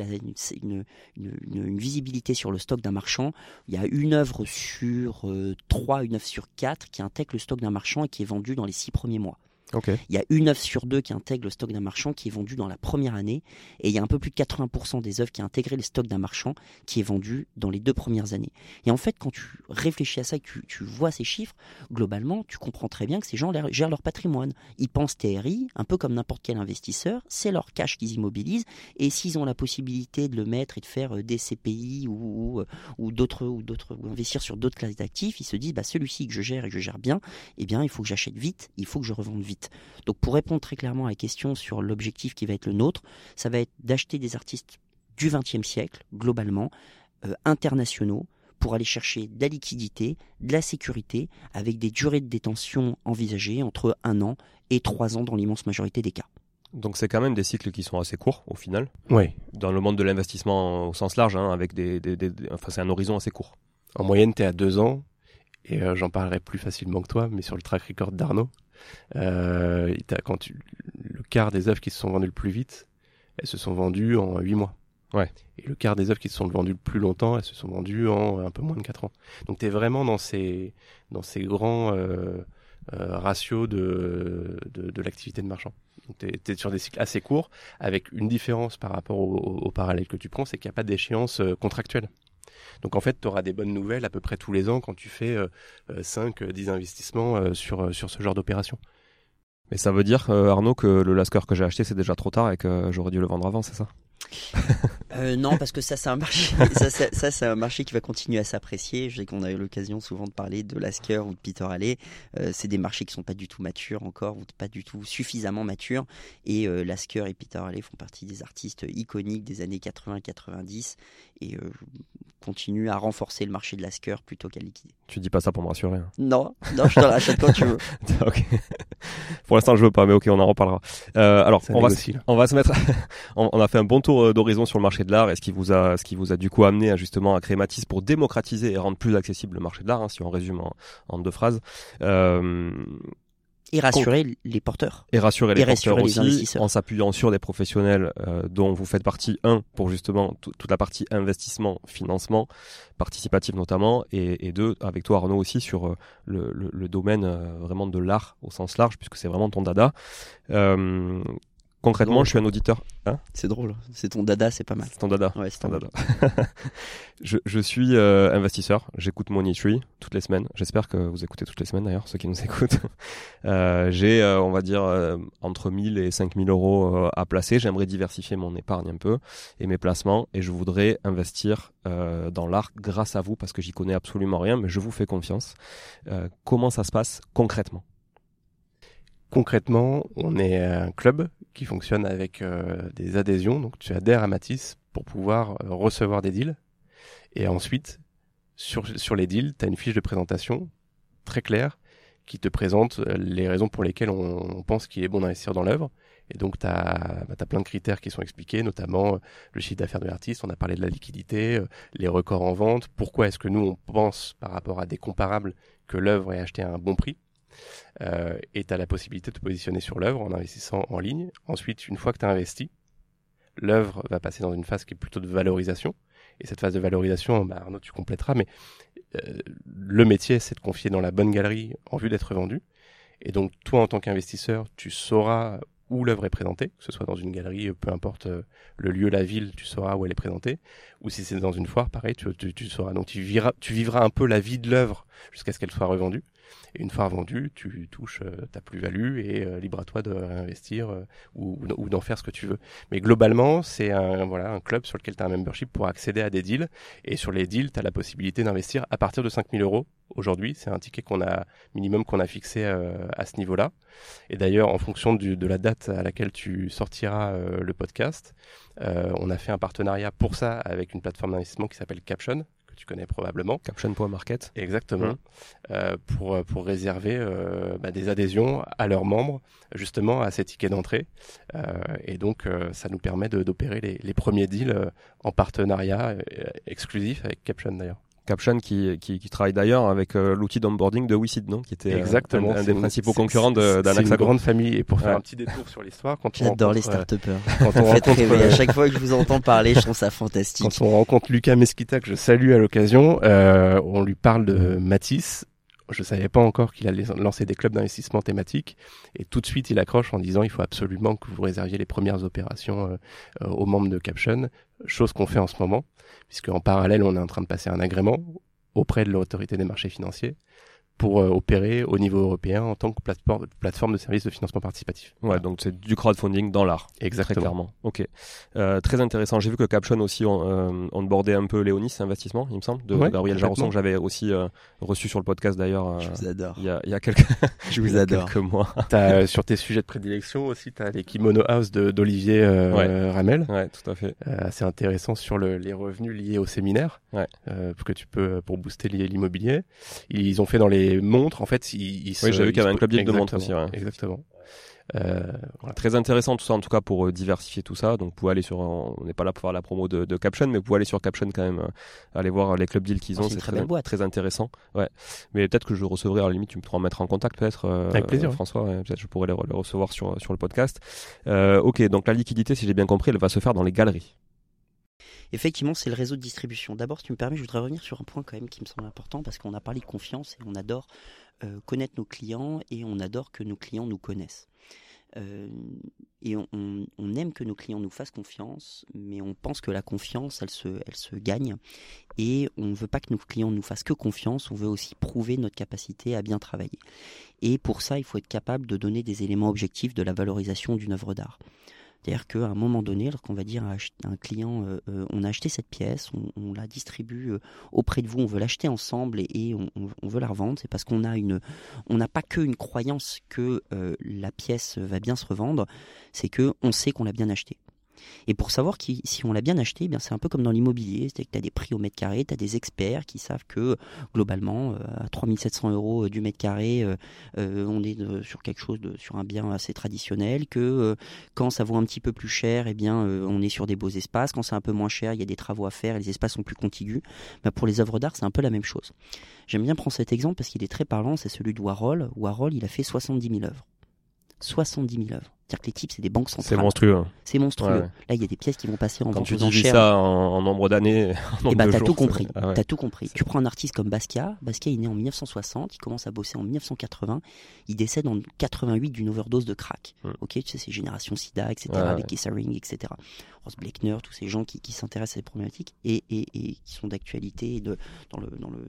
une visibilité sur le stock d'un marchand, il y a une œuvre sur 3, une œuvre sur 4 qui intègre le stock d'un marchand et qui est vendue dans les 6 premiers mois. Okay. Il y a une œuvre sur 2 qui intègre le stock d'un marchand qui est vendue dans la première année, et il y a un peu plus de 80% des œuvres qui a intégré le stock d'un marchand qui est vendu dans les 2 premières années. Et en fait, quand tu réfléchis à ça, que tu vois ces chiffres, globalement, tu comprends très bien que ces gens gèrent leur patrimoine. Ils pensent TRI, un peu comme n'importe quel investisseur, c'est leur cash qu'ils immobilisent, et s'ils ont la possibilité de le mettre et de faire des CPI ou investir sur d'autres classes d'actifs, ils se disent celui-ci que je gère et que je gère bien, eh bien il faut que j'achète vite, il faut que je revende vite. Donc pour répondre très clairement à la question sur l'objectif qui va être le nôtre, ça va être d'acheter des artistes du XXe siècle, globalement, internationaux, pour aller chercher de la liquidité, de la sécurité, avec des durées de détention envisagées entre 1 an et 3 ans dans l'immense majorité des cas. Donc c'est quand même des cycles qui sont assez courts au final. Oui. Dans le monde de l'investissement au sens large, avec c'est un horizon assez court. En moyenne, tu es à 2 ans, et j'en parlerai plus facilement que toi, mais sur le track record d'Arnaud, le quart des œuvres qui se sont vendues le plus vite, elles se sont vendues en 8 mois. Ouais. Et le quart des œuvres qui se sont vendues le plus longtemps, elles se sont vendues en un peu moins de 4 ans. Donc tu es vraiment dans ces grands ratios de l'activité de marchand. Tu es sur des cycles assez courts, avec une différence par rapport au parallèle que tu prends, c'est qu'il n'y a pas d'échéance contractuelle. Donc en fait, tu auras des bonnes nouvelles à peu près tous les ans quand tu fais 5-10 investissements sur ce genre d'opération. Mais ça veut dire, Arnaud, que le Lasker que j'ai acheté, c'est déjà trop tard et que j'aurais dû le vendre avant, c'est ça ? Non, parce que ça c'est un marché, ça c'est un marché qui va continuer à s'apprécier. Je sais qu'on a eu l'occasion souvent de parler de Lasker ou de Peter Halley. C'est des marchés qui sont pas du tout matures encore, ou pas du tout suffisamment matures. Et Lasker et Peter Halley font partie des artistes iconiques des années 80-90 et continue à renforcer le marché de Lasker plutôt qu'à liquider. Tu dis pas ça pour me rassurer. Hein. Non, je te rachète quand tu veux. Ok. Pour l'instant, je veux pas, mais ok, on en reparlera. Alors, on va se mettre. On a fait un bon tour d'horizon sur le marché de l'art et ce qui vous a du coup amené justement à créer Matisse pour démocratiser et rendre plus accessible le marché de l'art, si on résume en 2 phrases. Et rassurer les porteurs. Et rassurer les porteurs aussi, investisseurs. en s'appuyant sur des professionnels dont vous faites partie, pour justement toute la partie investissement, financement, participatif notamment, et 2, avec toi Arnaud aussi, sur le domaine vraiment de l'art au sens large, puisque c'est vraiment ton dada. Concrètement, je suis un auditeur. Hein ? C'est drôle. C'est ton dada, c'est pas mal. C'est ton dada. Ouais, c'est ton dada. Je suis investisseur. J'écoute Money Tree toutes les semaines. J'espère que vous écoutez toutes les semaines d'ailleurs, ceux qui nous écoutent. J'ai, on va dire, entre 1000 et 5000 euros à placer. J'aimerais diversifier mon épargne un peu et mes placements. Et je voudrais investir dans l'art grâce à vous parce que j'y connais absolument rien, mais je vous fais confiance. Comment ça se passe concrètement ? Concrètement, on est un club qui fonctionne avec des adhésions. Donc tu adhères à Matisse pour pouvoir recevoir des deals. Et ensuite, sur les deals, tu as une fiche de présentation très claire qui te présente les raisons pour lesquelles on pense qu'il est bon d'investir dans l'œuvre. Et donc, tu as plein de critères qui sont expliqués, notamment le chiffre d'affaires de l'artiste, on a parlé de la liquidité, les records en vente, pourquoi est-ce que nous, on pense par rapport à des comparables que l'œuvre est achetée à un bon prix. Et tu as la possibilité de te positionner sur l'œuvre en investissant en ligne. Ensuite, une fois que tu as investi, l'œuvre va passer dans une phase qui est plutôt de valorisation. Et cette phase de valorisation, Arnaud, tu compléteras, mais le métier, c'est de confier dans la bonne galerie en vue d'être vendue. Et donc, toi, en tant qu'investisseur, tu sauras où l'œuvre est présentée, que ce soit dans une galerie, peu importe le lieu, la ville, tu sauras où elle est présentée. Ou si c'est dans une foire, pareil, tu sauras. Donc, tu vivras un peu la vie de l'œuvre jusqu'à ce qu'elle soit revendue. Et une fois vendue, tu touches ta plus-value et libre à toi de réinvestir ou d'en faire ce que tu veux. Mais globalement, c'est un club sur lequel tu as un membership pour accéder à des deals. Et sur les deals, tu as la possibilité d'investir à partir de 5000 euros. Aujourd'hui, c'est un ticket minimum qu'on a fixé à ce niveau-là. Et d'ailleurs, en fonction de la date à laquelle tu sortiras le podcast, on a fait un partenariat pour ça avec une plateforme d'investissement qui s'appelle Caption, que tu connais probablement. Caption.market. Exactement. Pour réserver des adhésions à leurs membres, justement à ces tickets d'entrée. Et donc, ça nous permet d'opérer les premiers deals en partenariat exclusif avec Caption d'ailleurs. Caption qui travaille d'ailleurs avec l'outil d'onboarding de WeSeed, non, qui était exactement un des principaux concurrents d'Anaxago. C'est une grande famille. Et pour faire un petit détour sur l'histoire, j'adore les start-upers. Quand on rencontre, à chaque fois que je vous entends parler, je trouve ça fantastique. Quand on rencontre Lucas Mesquita, que je salue à l'occasion, on lui parle de Matisse. Je savais pas encore qu'il allait lancer des clubs d'investissement thématiques, et tout de suite il accroche en disant il faut absolument que vous réserviez les premières opérations aux membres de Caption, chose qu'on fait en ce moment, puisque en parallèle on est en train de passer un agrément auprès de l'autorité des marchés financiers pour opérer au niveau européen en tant que plateforme de services de financement participatif. Ouais, donc c'est du crowdfunding dans l'art. Exactement. Très clairement. Ok. Très intéressant. J'ai vu que Caption aussi onboardait un peu Léonis Investissement, il me semble, de Gabriel Jarosson, que j'avais aussi reçu sur le podcast d'ailleurs. Je vous adore. Il y a quelques, je vous adore. Quelques mois. Sur tes sujets de prédilection aussi, t'as les Kimono House d'Olivier Ramel. Ouais, tout à fait. Assez intéressant sur les revenus liés au séminaire. Ouais. Que tu peux, pour booster l'immobilier. Ils ont fait dans les montres, en fait, oui, j'ai vu qu'il y avait un club deal de montres aussi. Ouais. Exactement. Voilà. Très intéressant tout ça, en tout cas pour diversifier tout ça. Donc vous pouvez aller sur, on n'est pas là pour faire la promo de Caption, mais vous pouvez aller sur Caption quand même, aller voir les clubs deals qu'ils ont. C'est très intéressant. Ouais. Mais peut-être que je recevrai, à la limite, tu me pourras mettre en contact peut-être. Avec plaisir. François, peut-être je pourrais les recevoir sur le podcast. Ok, donc la liquidité, si j'ai bien compris, elle va se faire dans les galeries. Effectivement, c'est le réseau de distribution. D'abord, si tu me permets, je voudrais revenir sur un point quand même qui me semble important, parce qu'on a parlé de confiance et on adore connaître nos clients et on adore que nos clients nous connaissent. Et on aime que nos clients nous fassent confiance, mais on pense que la confiance, elle se gagne. Et on ne veut pas que nos clients nous fassent que confiance, on veut aussi prouver notre capacité à bien travailler. Et pour ça, il faut être capable de donner des éléments objectifs de la valorisation d'une œuvre d'art. C'est-à-dire qu'à un moment donné, lorsqu'on va dire à un client, on a acheté cette pièce, on la distribue auprès de vous, on veut l'acheter ensemble et on veut la revendre, c'est parce qu'on n'a pas qu'une croyance que la pièce va bien se revendre, c'est qu'on sait qu'on l'a bien achetée. Et pour savoir si on l'a bien acheté, eh bien c'est un peu comme dans l'immobilier, c'est-à-dire que tu as des prix au mètre carré, tu as des experts qui savent que globalement à 3 700 € du mètre carré, on est sur quelque chose sur un bien assez traditionnel, que quand ça vaut un petit peu plus cher, eh bien on est sur des beaux espaces, quand c'est un peu moins cher, il y a des travaux à faire, et les espaces sont plus contigus. Ben, pour les œuvres d'art, c'est un peu la même chose. J'aime bien prendre cet exemple parce qu'il est très parlant, c'est celui de Warhol. Warhol, il a fait 70 000 œuvres. 70 000 œuvres. C'est-à-dire que les types, c'est des banques centrales. C'est monstrueux. C'est monstrueux. Ouais. Là, il y a des pièces qui vont passer en vente aux enchères. Quand tu dis ça en nombre d'années, et bah, t'as tout compris. Ah ouais. T'as tout compris. Tu prends un artiste comme Basquiat. Basquiat, il est né en 1960. Il commence à bosser en 1980. Il décède en 88 d'une overdose de crack. Ok, tu sais, c'est Génération Sida, etc. Avec Kessering, etc. Ross Bleckner, tous ces gens qui s'intéressent à ces problématiques et qui sont d'actualité dans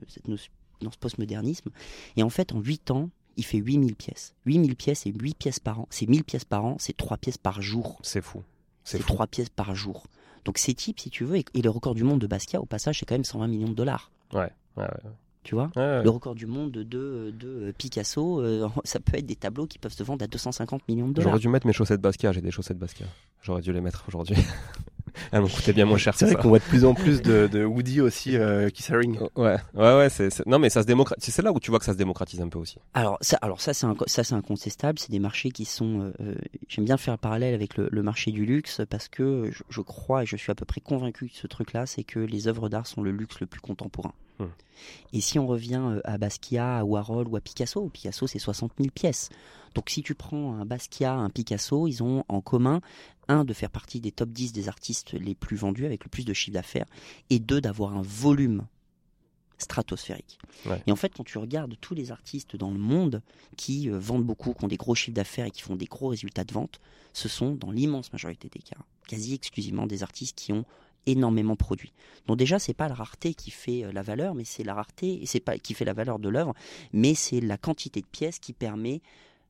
ce postmodernisme. Et en fait, en 8 ans, il fait 8000 pièces. 8000 pièces, c'est 8 pièces par an. C'est 1000 pièces par an, c'est 3 pièces par jour. C'est fou. C'est 3 pièces par jour. Donc ces types, si tu veux, et le record du monde de Basquiat, au passage, c'est quand même 120 millions de dollars. Ouais. Tu vois, le record du monde de Picasso, ça peut être des tableaux qui peuvent se vendre à 250 millions de dollars. J'aurais dû mettre mes chaussettes Basquiat, j'ai des chaussettes Basquiat. J'aurais dû les mettre aujourd'hui. Elles m'ont coûté bien moins cher. C'est vrai qu'on voit de plus en plus de Woody aussi qui Haring. Ouais. Non, mais ça se démocratise. C'est là où tu vois que ça se démocratise un peu aussi. Alors ça c'est incontestable. C'est des marchés qui sont. J'aime bien faire un parallèle avec le marché du luxe parce que je crois et je suis à peu près convaincu de ce truc-là, c'est que les œuvres d'art sont le luxe le plus contemporain. Et si on revient à Basquiat, à Warhol ou à Picasso c'est 60 000 pièces. Donc si tu prends un Basquiat, un Picasso, ils ont en commun, 1, de faire partie des top 10 des artistes les plus vendus avec le plus de chiffre d'affaires, et 2, d'avoir un volume stratosphérique. Ouais. Et en fait, quand tu regardes tous les artistes dans le monde qui vendent beaucoup, qui ont des gros chiffres d'affaires et qui font des gros résultats de vente, ce sont dans l'immense majorité des cas, quasi exclusivement des artistes qui ont énormément produit. Donc déjà, c'est pas la rareté qui fait la valeur, mais c'est la rareté, c'est pas qui fait la valeur de l'œuvre, mais c'est la quantité de pièces qui permet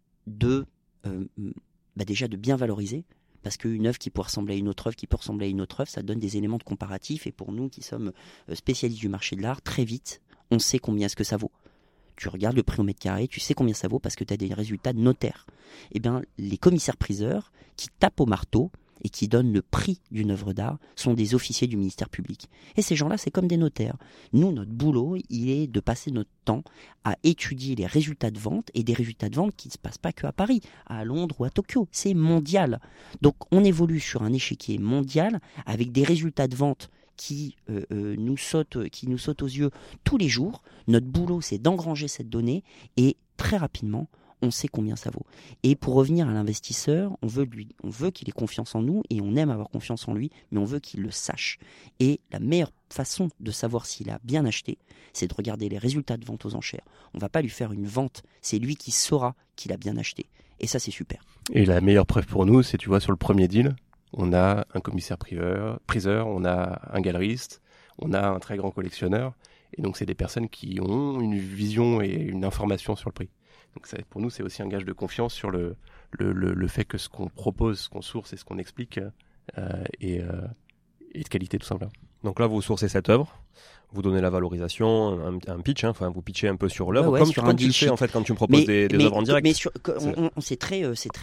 déjà de bien valoriser, parce qu'une œuvre qui peut ressembler à une autre œuvre, ça donne des éléments de comparatif, et pour nous qui sommes spécialistes du marché de l'art, très vite, on sait combien est-ce que ça vaut. Tu regardes le prix au mètre carré, tu sais combien ça vaut parce que tu as des résultats de notaires. Eh bien, les commissaires-priseurs qui tapent au marteau et qui donnent le prix d'une œuvre d'art sont des officiers du ministère public. Et ces gens-là, c'est comme des notaires. Nous, notre boulot, il est de passer notre temps à étudier les résultats de vente, et des résultats de vente qui ne se passent pas qu'à Paris, à Londres ou à Tokyo. C'est mondial. Donc, on évolue sur un échiquier mondial avec des résultats de vente qui nous saute aux yeux tous les jours. Notre boulot, c'est d'engranger cette donnée et très rapidement, on sait combien ça vaut. Et pour revenir à l'investisseur, on veut qu'il ait confiance en nous et on aime avoir confiance en lui, mais on veut qu'il le sache. Et la meilleure façon de savoir s'il a bien acheté, c'est de regarder les résultats de vente aux enchères. On ne va pas lui faire une vente, c'est lui qui saura qu'il a bien acheté. Et ça, c'est super. Et la meilleure preuve pour nous, c'est, tu vois, sur le premier deal, on a un commissaire priseur, on a un galeriste, on a un très grand collectionneur. Et donc, c'est des personnes qui ont une vision et une information sur le prix. Donc ça, pour nous, c'est aussi un gage de confiance sur le fait que ce qu'on propose, ce qu'on source et ce qu'on explique est de qualité, tout simplement. Donc là, vous sourcez cette œuvre, vous donnez la valorisation, un pitch, enfin vous pitchez un peu sur l'œuvre, comme tu le fais en fait quand tu me proposes des œuvres en direct. Mais c'est très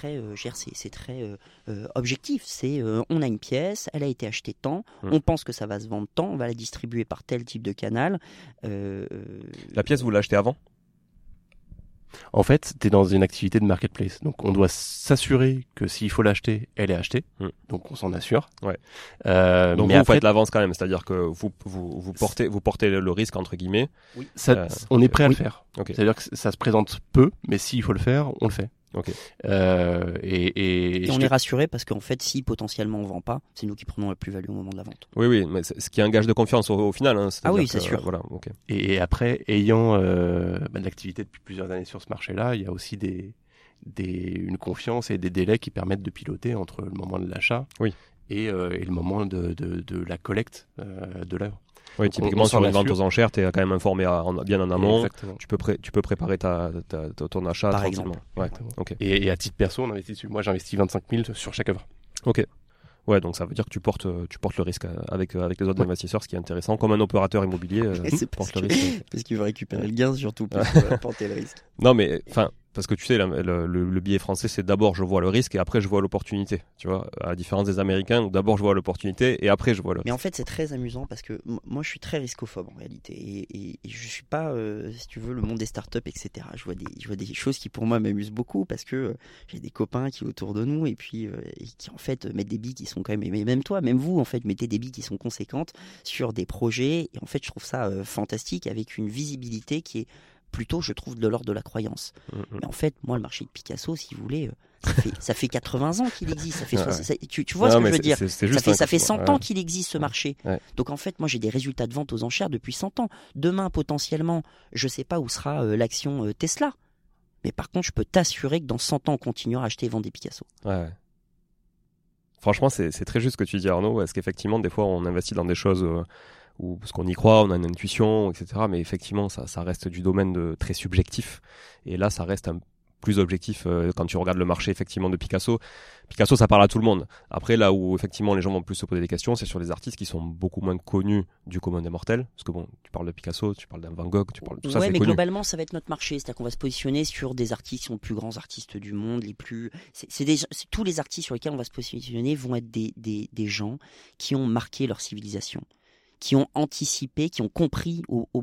objectif. On a une pièce, elle a été achetée tant, on pense que ça va se vendre tant, on va la distribuer par tel type de canal. La pièce, vous l'achetez avant ? En fait, tu es dans une activité de marketplace. Donc, on doit s'assurer que s'il faut l'acheter, elle est achetée. Donc, on s'en assure. Ouais. Donc, vous faites l'avance quand même. C'est-à-dire que vous portez le risque, entre guillemets. Oui. On est prêt à le faire. Okay. C'est-à-dire que ça se présente peu, mais s'il faut le faire, on le fait. Okay. Et on est rassuré parce qu'en fait, si potentiellement on vend pas, c'est nous qui prenons la plus-value au moment de la vente. Oui, mais ce qui est un gage de confiance au final. Hein, ah oui, c'est sûr. Voilà, okay. Et après, ayant de l'activité depuis plusieurs années sur ce marché-là, il y a aussi une confiance et des délais qui permettent de piloter entre le moment de l'achat et le moment de la collecte de l'œuvre. Oui, typiquement sur une vente aux enchères, tu es quand même informé bien en amont. Exactement. Tu peux préparer ton achat par exemple. Ouais. Okay. Et à titre perso, on investit dessus. Moi, j'investis 25 000 sur chaque œuvre. Ok. Ouais, donc ça veut dire que tu portes le risque avec les autres investisseurs, ce qui est intéressant. Comme un opérateur immobilier porte le risque. Parce qu'il veut récupérer le gain surtout pour porter le risque. Non, mais enfin. Parce que tu sais, le biais français, c'est d'abord je vois le risque et après je vois l'opportunité. Tu vois, à la différence des Américains où d'abord je vois l'opportunité et après je vois le risque. Mais en fait, c'est très amusant parce que moi, je suis très riscophobe en réalité et je suis pas, si tu veux, le monde des startups, etc. Je vois des choses qui pour moi m'amusent beaucoup parce que j'ai des copains qui autour de nous et puis qui en fait mettent des billes qui sont quand même, mais même toi, même vous, en fait, mettez des billes qui sont conséquentes sur des projets et en fait, je trouve ça fantastique avec une visibilité qui est plutôt, je trouve, de l'ordre de la croyance. Mais en fait, moi, le marché de Picasso, si vous voulez, ça fait 80 ans qu'il existe. Ça fait tu vois ce que je veux dire ? Ça fait 100 ans qu'il existe, ce marché. Ouais. Donc, en fait, moi, j'ai des résultats de vente aux enchères depuis 100 ans. Demain, potentiellement, je ne sais pas où sera l'action Tesla. Mais par contre, je peux t'assurer que dans 100 ans, on continuera à acheter et vendre des Picasso. Ouais. Franchement, c'est très juste ce que tu dis, Arnaud. Parce qu'effectivement, des fois, on investit dans des choses... ou parce qu'on y croit, on a une intuition, etc. Mais effectivement, ça reste du domaine très subjectif. Et là, ça reste plus objectif quand tu regardes le marché effectivement de Picasso. Picasso, ça parle à tout le monde. Après, là où effectivement les gens vont plus se poser des questions, c'est sur les artistes qui sont beaucoup moins connus du commun des mortels. Parce que bon, tu parles de Picasso, tu parles d'un Van Gogh, tu parles de tout ça, c'est connu. Ouais, mais globalement, ça va être notre marché. C'est-à-dire qu'on va se positionner sur des artistes qui sont les plus grands artistes du monde, les plus. Tous les artistes sur lesquels on va se positionner vont être des gens qui ont marqué leur civilisation, qui ont anticipé, qui ont compris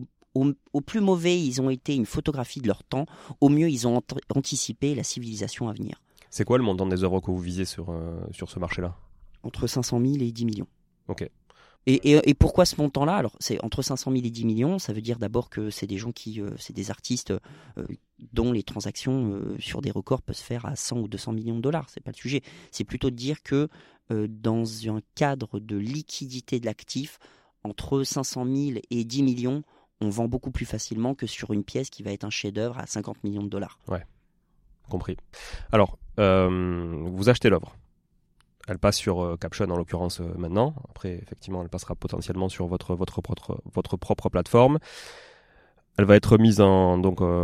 au plus mauvais, ils ont été une photographie de leur temps. Au mieux, ils ont anticipé la civilisation à venir. C'est quoi le montant des œuvres que vous visez sur ce marché-là ? Entre 500 000 et 10 millions. Ok. Et pourquoi ce montant-là ? Alors, c'est entre 500 000 et 10 millions. Ça veut dire d'abord que c'est des gens c'est des artistes dont les transactions sur des records peuvent se faire à 100 ou 200 millions de dollars. C'est pas le sujet. C'est plutôt de dire que dans un cadre de liquidité de l'actif, entre 500 000 et 10 millions, on vend beaucoup plus facilement que sur une pièce qui va être un chef-d'œuvre à 50 millions de dollars. Ouais, compris. Alors, vous achetez l'œuvre. Elle passe sur Caption en l'occurrence maintenant. Après, effectivement, elle passera potentiellement sur votre propre plateforme. Elle va être mise en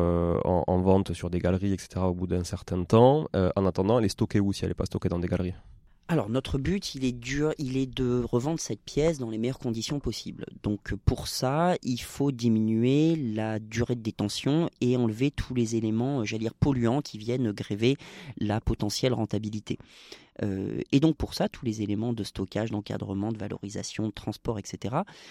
vente sur des galeries, etc. au bout d'un certain temps. En attendant, elle est stockée où si elle n'est pas stockée dans des galeries ? Alors, notre but, il est de revendre cette pièce dans les meilleures conditions possibles. Donc, pour ça, il faut diminuer la durée de détention et enlever tous les éléments, polluants qui viennent gréver la potentielle rentabilité. Et donc, pour ça, tous les éléments de stockage, d'encadrement, de valorisation, de transport, etc.,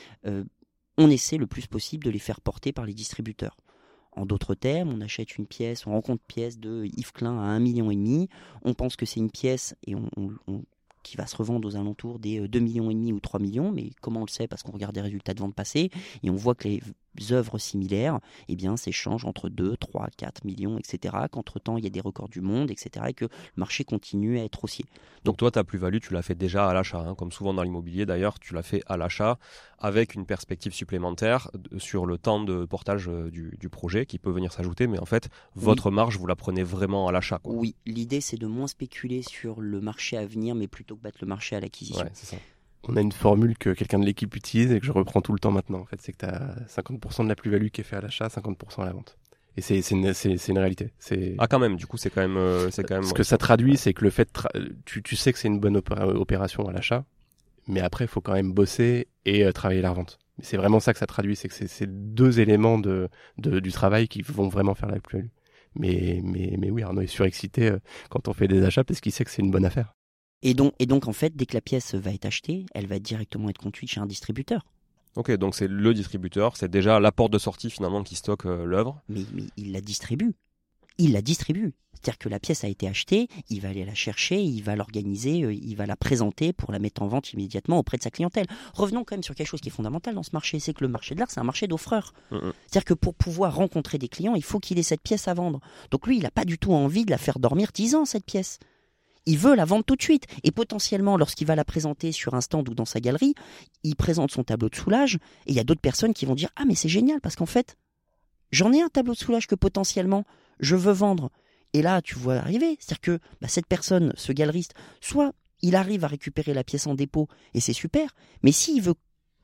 on essaie le plus possible de les faire porter par les distributeurs. En d'autres termes, on achète une pièce, on rencontre une pièce de Yves Klein à 1,5 million. On pense que c'est une pièce et on qui va se revendre aux alentours des 2,5 millions ou 3 millions, mais comment on le sait? Parce qu'on regarde des résultats de vente passés et on voit que les œuvres similaires s'échangent entre 2, 3, 4 millions, etc. Qu'entre-temps, il y a des records du monde, etc. et que le marché continue à être haussier. Donc toi, ta plus-value, tu l'as fait déjà à l'achat, hein, comme souvent dans l'immobilier d'ailleurs, tu l'as fait à l'achat avec une perspective supplémentaire sur le temps de portage du projet qui peut venir s'ajouter, mais en fait, votre marge, vous la prenez vraiment à l'achat, quoi. Oui, l'idée c'est de moins spéculer sur le marché à venir, mais plutôt que battre le marché à l'acquisition. Ouais, c'est ça. On a une formule que quelqu'un de l'équipe utilise et que je reprends tout le temps maintenant. En fait, c'est que tu as 50% de la plus-value qui est fait à l'achat, 50% à la vente. Et c'est une réalité. Ah, quand même, du coup, c'est quand même. Ce que ça traduit, c'est que le fait tu sais que c'est une bonne opération à l'achat, mais après, il faut quand même bosser et travailler la revente. Mais c'est vraiment ça que ça traduit, c'est que c'est deux éléments du travail qui vont vraiment faire la plus-value. Mais oui, Arnaud est surexcité quand on fait des achats parce qu'il sait que c'est une bonne affaire. Et donc, en fait, dès que la pièce va être achetée, elle va directement être conduite chez un distributeur. Ok, donc c'est le distributeur, c'est déjà la porte de sortie finalement qui stocke l'œuvre. Mais il la distribue. Il la distribue. C'est-à-dire que la pièce a été achetée, il va aller la chercher, il va l'organiser, il va la présenter pour la mettre en vente immédiatement auprès de sa clientèle. Revenons quand même sur quelque chose qui est fondamental dans ce marché, c'est que le marché de l'art, c'est un marché d'offreurs. C'est-à-dire que pour pouvoir rencontrer des clients, il faut qu'il ait cette pièce à vendre. Donc lui, il n'a pas du tout envie de la faire dormir 10 ans, cette pièce. Il veut la vendre tout de suite. Et potentiellement, lorsqu'il va la présenter sur un stand ou dans sa galerie, il présente son tableau de soulage. Et il y a d'autres personnes qui vont dire « Ah, mais c'est génial, parce qu'en fait, j'en ai un tableau de soulage que potentiellement, je veux vendre. » Et là, tu vois arriver. C'est-à-dire que cette personne, ce galeriste, soit il arrive à récupérer la pièce en dépôt, et c'est super. Mais s'il veut,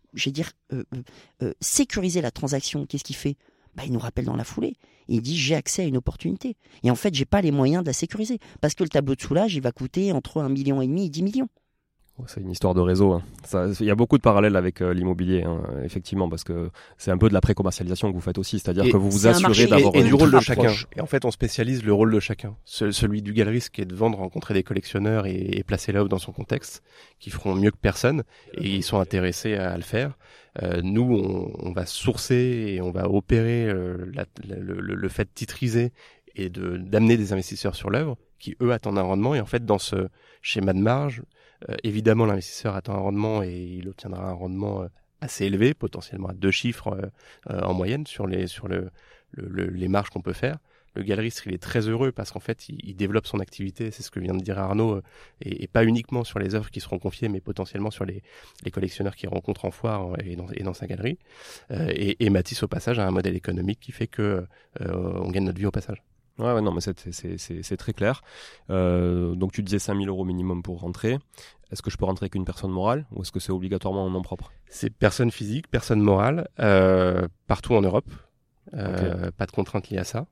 sécuriser la transaction, qu'est-ce qu'il fait ? Il nous rappelle dans la foulée. Et il dit j'ai accès à une opportunité. Et en fait, j'ai pas les moyens de la sécuriser. Parce que le tableau de soulage, il va coûter entre 1,5 million et 10 millions. C'est une histoire de réseau. Hein. Il y a beaucoup de parallèles avec l'immobilier, hein, effectivement, parce que c'est un peu de la pré-commercialisation que vous faites aussi, c'est-à-dire que vous vous assurez d'avoir et du rôle de chacun. Proche. Et en fait, on spécialise le rôle de chacun. Celui du galeriste qui est de vendre, rencontrer des collectionneurs et placer l'œuvre dans son contexte, qui feront mieux que personne, et ils sont intéressés à le faire. Nous, on va sourcer et on va opérer le fait de titriser et d'amener des investisseurs sur l'œuvre qui, eux, attendent un rendement. Et en fait, dans ce schéma de marge, évidemment, l'investisseur attend un rendement et il obtiendra un rendement assez élevé, potentiellement à 2 chiffres en moyenne sur les marges qu'on peut faire. Le galeriste, il est très heureux parce qu'en fait, il développe son activité, c'est ce que vient de dire Arnaud, et pas uniquement sur les œuvres qui seront confiées, mais potentiellement sur les collectionneurs qu'il rencontre en foire et dans sa galerie. Et Mathis, au passage, a un modèle économique qui fait que on gagne notre vie au passage. Ouais, non, mais c'est très clair. Donc tu disais 5 000 € minimum pour rentrer. Est-ce que je peux rentrer avec une personne morale ou est-ce que c'est obligatoirement en nom propre ? C'est personne physique, personne morale, partout en Europe. Okay. Pas de contraintes liées à ça.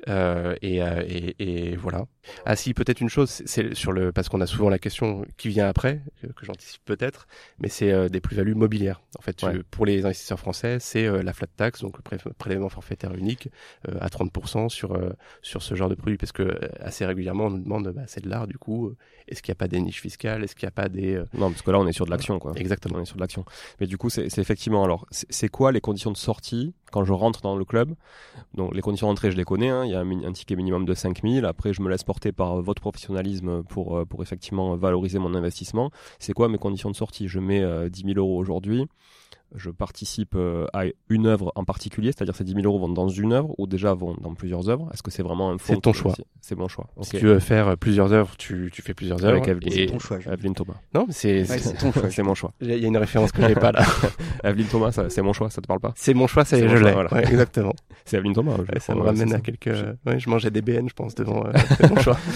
Et voilà. Ah si, peut-être une chose, c'est parce qu'on a souvent la question qui vient après, que j'anticipe peut-être, mais c'est des plus-values mobilières. En fait, pour les investisseurs français, c'est la flat tax, donc le prélèvement forfaitaire unique à 30% sur ce genre de produit, parce que assez régulièrement on nous demande, c'est de l'art du coup, est-ce qu'il n'y a pas des niches fiscales, est-ce qu'il n'y a pas des Non, parce que là on est sur de l'action, quoi. Exactement. On est sur de l'action. Mais du coup, c'est effectivement, alors, c'est quoi les conditions de sortie quand je rentre dans le club ? Donc les conditions d'entrée, je les connais, hein. Il y a un ticket minimum de 5 000, après je me laisse porter par votre professionnalisme pour effectivement valoriser mon investissement. C'est quoi mes conditions de sortie ? Je mets 10 000 € aujourd'hui. Je participe à une œuvre en particulier, c'est-à-dire ces 10 000 € vont dans une œuvre ou déjà vont dans plusieurs œuvres. Est-ce que c'est vraiment un fonds ? C'est ton choix. C'est mon choix. Okay. Si tu veux faire plusieurs œuvres, tu fais plusieurs œuvres. Avec Evelyne, c'est ton choix. Evelyne Thomas. Non, mais c'est ton choix. C'est mon choix. Il y a une référence que j'ai pas là. Evelyne Thomas, c'est mon choix, ça te parle pas ? C'est mon choix, je l'ai. Voilà. Ouais, exactement. C'est Evelyne Thomas. Ça me ramène à quelques. Ouais, je mangeais des BN, je pense, devant c'est mon choix.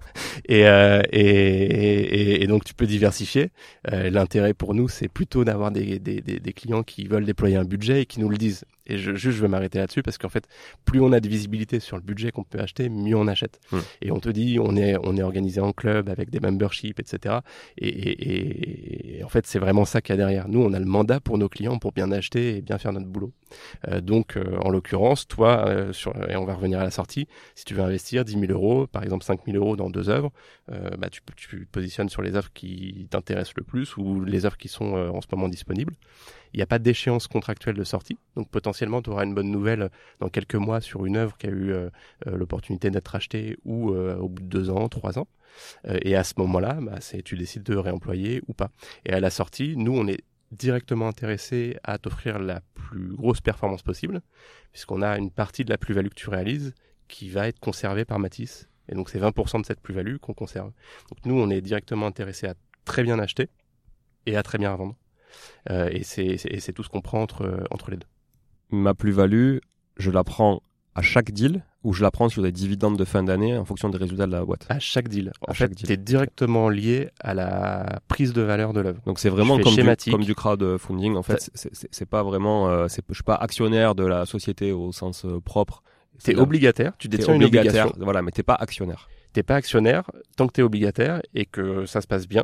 Et donc tu peux diversifier. L'intérêt pour nous, c'est plutôt d'avoir des clients qui veulent déployer un budget et qui nous le disent. Et je veux m'arrêter là-dessus parce qu'en fait, plus on a de visibilité sur le budget qu'on peut acheter, mieux on achète. Et on te dit, on est organisé en club avec des memberships, etc. Et en fait, c'est vraiment ça qu'il y a derrière. Nous, on a le mandat pour nos clients pour bien acheter et bien faire notre boulot. Donc, en l'occurrence, toi, et on va revenir à la sortie, si tu veux investir 10 000 €, par exemple 5 000 € dans 2 œuvres, tu positionnes sur les œuvres qui t'intéressent le plus ou les œuvres qui sont en ce moment disponibles. Il n'y a pas d'échéance contractuelle de sortie, donc potentiellement tu auras une bonne nouvelle dans quelques mois sur une œuvre qui a eu l'opportunité d'être achetée ou au bout de 2 ans, 3 ans. Et à ce moment-là, tu décides de réemployer ou pas. Et à la sortie, nous, on est directement intéressé à t'offrir la plus grosse performance possible, puisqu'on a une partie de la plus-value que tu réalises qui va être conservée par Matisse. Et donc, c'est 20% de cette plus-value qu'on conserve. Donc, nous, on est directement intéressé à très bien acheter et à très bien vendre. Et c'est tout ce qu'on prend entre les deux. Ma plus-value, je la prends à chaque deal ou je la prends sur des dividendes de fin d'année en fonction des résultats de la boîte? À chaque deal. En fait, tu es directement lié à la prise de valeur de l'œuvre. Donc c'est vraiment comme du crowdfunding. En fait, c'est pas vraiment, je suis pas actionnaire de la société au sens propre. T'es obligataire, tu détiens une obligation. Voilà, mais t'es pas actionnaire. T'es pas actionnaire tant que t'es obligataire et que ça se passe bien.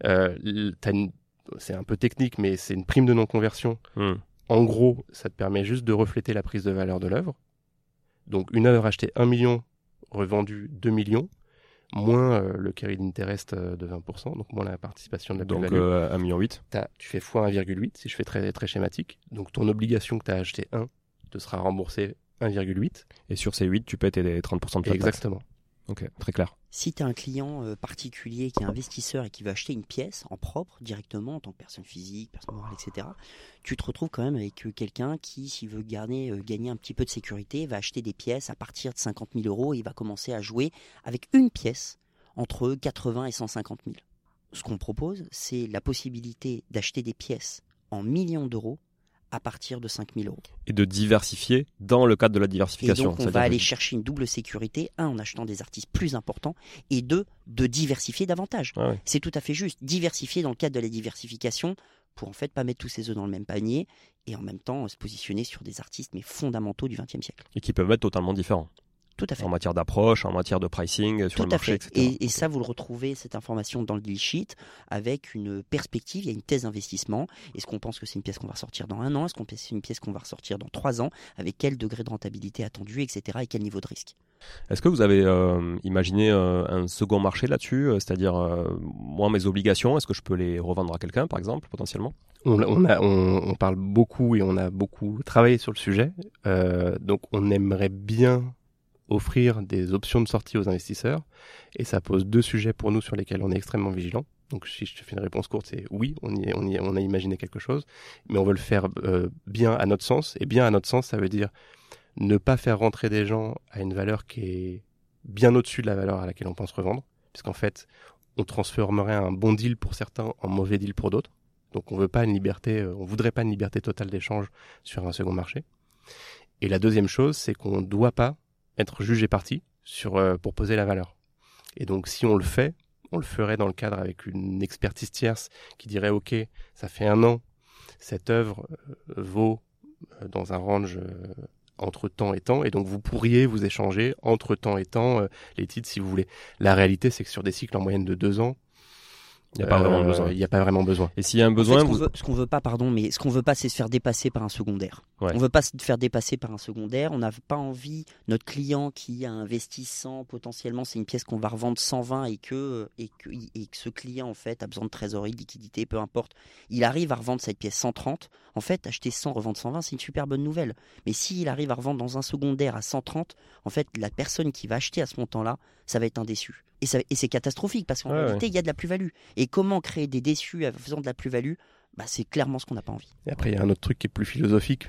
C'est un peu technique, mais c'est une prime de non-conversion. En gros, ça te permet juste de refléter la prise de valeur de l'œuvre. Donc, une œuvre achetée 1 million, revendue 2 millions, moins le carry d'interest de 20%, donc moins la participation de la plus-value. Donc, 1,8 million. Tu fais x 1,8 si je fais très, très schématique. Donc, ton obligation que tu as acheté 1 te sera remboursée 1,8. Et sur ces 8, tu paies tes 30% de ta taxe. Exactement. Ok, très clair. Si tu as un client particulier qui est investisseur et qui veut acheter une pièce en propre directement en tant que personne physique, personne morale, etc., tu te retrouves quand même avec quelqu'un qui, s'il veut gagner un petit peu de sécurité, va acheter des pièces à partir de 50 000 euros et il va commencer à jouer avec une pièce entre 80 et 150 000. Ce qu'on propose, c'est la possibilité d'acheter des pièces en millions d'euros à partir de 5 000 euros. Et de diversifier dans le cadre de la diversification. Et donc, on va aller chercher une double sécurité, en achetant des artistes plus importants, et de diversifier davantage. Ah ouais. C'est tout à fait juste. Diversifier dans le cadre de la diversification pour en fait pas mettre tous ses œufs dans le même panier et en même temps se positionner sur des artistes mais fondamentaux du XXe siècle. Et qui peuvent être totalement différents. Tout à fait. En matière d'approche, en matière de pricing, sur le marché, etc. Et ça, vous le retrouvez, cette information, dans le deal sheet, avec une perspective, il y a une thèse d'investissement. Est-ce qu'on pense que c'est une pièce qu'on va ressortir dans 1 an? Est-ce qu'on pense que c'est une pièce qu'on va ressortir dans 3 ans? Avec quel degré de rentabilité attendu, etc. et quel niveau de risque? Est-ce que vous avez imaginé un second marché là-dessus? C'est-à-dire, moi, mes obligations, est-ce que je peux les revendre à quelqu'un, par exemple, potentiellement? On parle beaucoup et on a beaucoup travaillé sur le sujet. Donc, on aimerait bien offrir des options de sortie aux investisseurs, et ça pose 2 sujets pour nous sur lesquels on est extrêmement vigilant. Donc si je te fais une réponse courte, c'est oui, on a imaginé quelque chose, mais on veut le faire bien à notre sens, et bien à notre sens, ça veut dire ne pas faire rentrer des gens à une valeur qui est bien au-dessus de la valeur à laquelle on pense revendre, puisqu'en fait, on transformerait un bon deal pour certains en mauvais deal pour d'autres. Donc on voudrait pas une liberté totale d'échange sur un second marché. Et la deuxième chose, c'est qu'on ne doit pas être juge et partie pour poser la valeur. Et donc, si on le fait, on le ferait dans le cadre avec une expertise tierce qui dirait, OK, ça fait 1 an, cette œuvre vaut dans un range entre temps et temps, et donc vous pourriez vous échanger entre temps et temps les titres si vous voulez. La réalité, c'est que sur des cycles en moyenne de 2 ans, il n'y a pas vraiment besoin. Et s'il y a un besoin, en fait, ce qu'on veut pas, c'est se faire dépasser par un secondaire. Ouais. On veut pas se faire dépasser par un secondaire. On n'a pas envie, notre client qui a investi 100, potentiellement, c'est une pièce qu'on va revendre 120 et que ce client, en fait, a besoin de trésorerie, de liquidité, peu importe. Il arrive à revendre cette pièce 130. En fait, acheter 100, revendre 120, c'est une super bonne nouvelle. Mais s'il arrive à revendre dans un secondaire à 130, en fait, la personne qui va acheter à ce montant-là, ça va être un déçu. Et c'est catastrophique parce qu'en réalité, il y a de la plus-value. Et comment créer des déçus en faisant de la plus-value? C'est clairement ce qu'on n'a pas envie. Et après, il y a un autre truc qui est plus philosophique,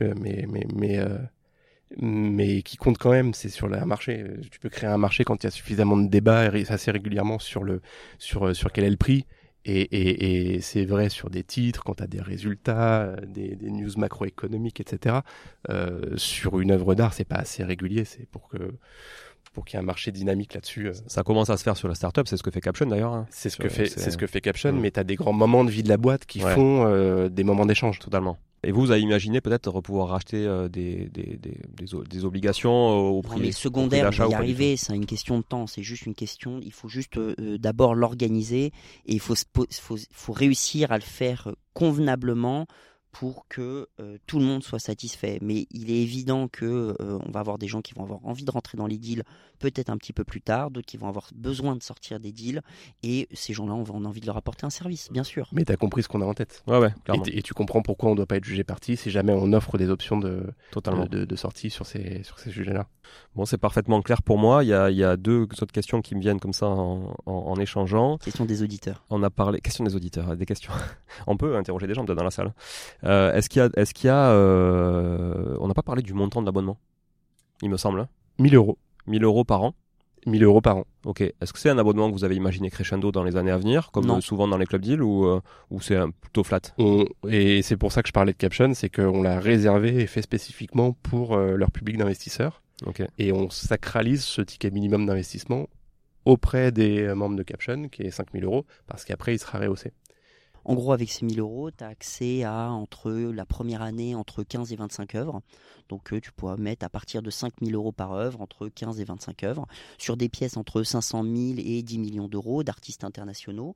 mais qui compte quand même, c'est sur le marché. Tu peux créer un marché quand il y a suffisamment de débats assez régulièrement sur quel est le prix. Et c'est vrai sur des titres, quand tu as des résultats, des news macroéconomiques, etc. Sur une œuvre d'art, c'est pas assez régulier. C'est pour qu'il y ait un marché dynamique là-dessus. Ça commence à se faire sur la startup, c'est ce que fait Caption d'ailleurs. Hein. C'est ce que fait Caption, mais tu as des grands moments de vie de la boîte qui font des moments d'échange. Totalement. Et vous avez imaginé peut-être pouvoir racheter des obligations au prix. Non, mais le secondaire, on va y arriver, c'est une question de temps, c'est juste une question, il faut juste d'abord l'organiser et il faut réussir à le faire convenablement pour que tout le monde soit satisfait. Mais il est évident que on va avoir des gens qui vont avoir envie de rentrer dans les deals peut-être un petit peu plus tard, d'autres qui vont avoir besoin de sortir des deals, et ces gens-là, on va en envie de leur apporter un service, bien sûr. Mais tu as compris ce qu'on a en tête. Ouais, clairement. Et tu comprends pourquoi on ne doit pas être jugé parti si jamais on offre des options Totalement. de sortie sur ces sujets-là. Bon, c'est parfaitement clair pour moi. Il y a deux autres questions qui me viennent comme ça en échangeant. Question des auditeurs. On a parlé, question des auditeurs, des questions. On peut interroger des gens dans la salle. Est-ce qu'il y a on n'a pas parlé du montant de l'abonnement, il me semble. 1 000 €. 1 000 € par an. 1 000 € par an. Ok. Est-ce que c'est un abonnement que vous avez imaginé crescendo dans les années à venir, comme souvent dans les club deals, ou c'est plutôt flat? Et c'est pour ça que je parlais de Caption, c'est qu'on l'a réservé et fait spécifiquement pour leur public d'investisseurs. Okay. Et on sacralise ce ticket minimum d'investissement auprès des membres de Caption, qui est 5 000 €, parce qu'après il sera rehaussé. En gros, avec ces 1 000 €, tu as accès à, la première année, entre 15 et 25 œuvres. Donc, tu pourras mettre à partir de 5 000 € par œuvre, entre 15 et 25 œuvres, sur des pièces entre 500 000 et 10 millions d'euros d'artistes internationaux.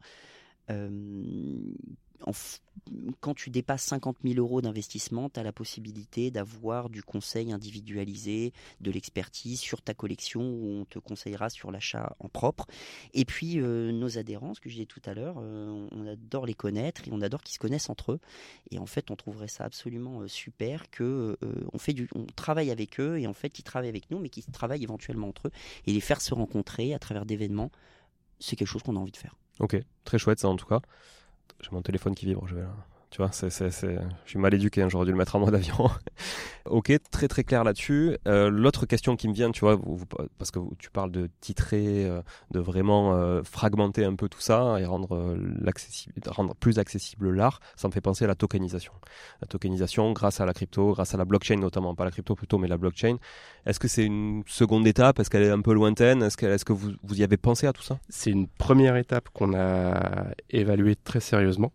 Quand tu dépasses 50 000 € d'investissement, tu as la possibilité d'avoir du conseil individualisé, de l'expertise sur ta collection, où on te conseillera sur l'achat en propre. Et puis nos adhérents, ce que je disais tout à l'heure, on adore les connaître et on adore qu'ils se connaissent entre eux. Et en fait, on trouverait ça absolument super que on travaille avec eux, et en fait, qu'ils travaillent avec nous, mais qu'ils travaillent éventuellement entre eux, et les faire se rencontrer à travers d'événements. C'est quelque chose qu'on a envie de faire. Ok, très chouette ça en tout cas. J'ai mon téléphone qui vibre, tu vois, je suis mal éduqué, hein, j'aurais dû le mettre en mode avion. Ok, très très clair là-dessus. L'autre question qui me vient, tu vois, parce que tu parles de titrer, de vraiment fragmenter un peu tout ça et rendre plus accessible l'art, ça me fait penser à la tokenisation. La tokenisation grâce à la crypto, grâce à la blockchain notamment, pas la crypto plutôt, mais la blockchain. Est-ce que c'est une seconde étape? Est-ce qu'elle est un peu lointaine? Est-ce que vous y avez pensé à tout ça? C'est une première étape qu'on a évaluée très sérieusement.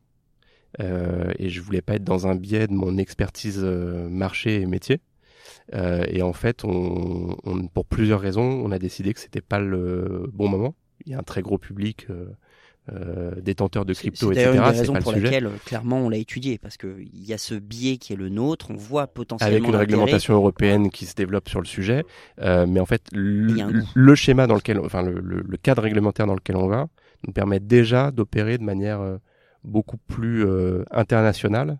Et je voulais pas être dans un biais de mon expertise marché et métier. Et en fait, pour plusieurs raisons, on a décidé que c'était pas le bon moment. Il y a un très gros public détenteur de crypto, etc. C'est d'ailleurs une des raisons pas pour le sujet. laquelle, clairement, on l'a étudié, parce qu'il y a ce biais qui est le nôtre. On voit potentiellement avec une l'intérêt. réglementation européenne qui se développe sur le sujet, mais en fait, le schéma dans lequel, enfin le cadre réglementaire dans lequel on va, nous permet déjà d'opérer de manière beaucoup plus international,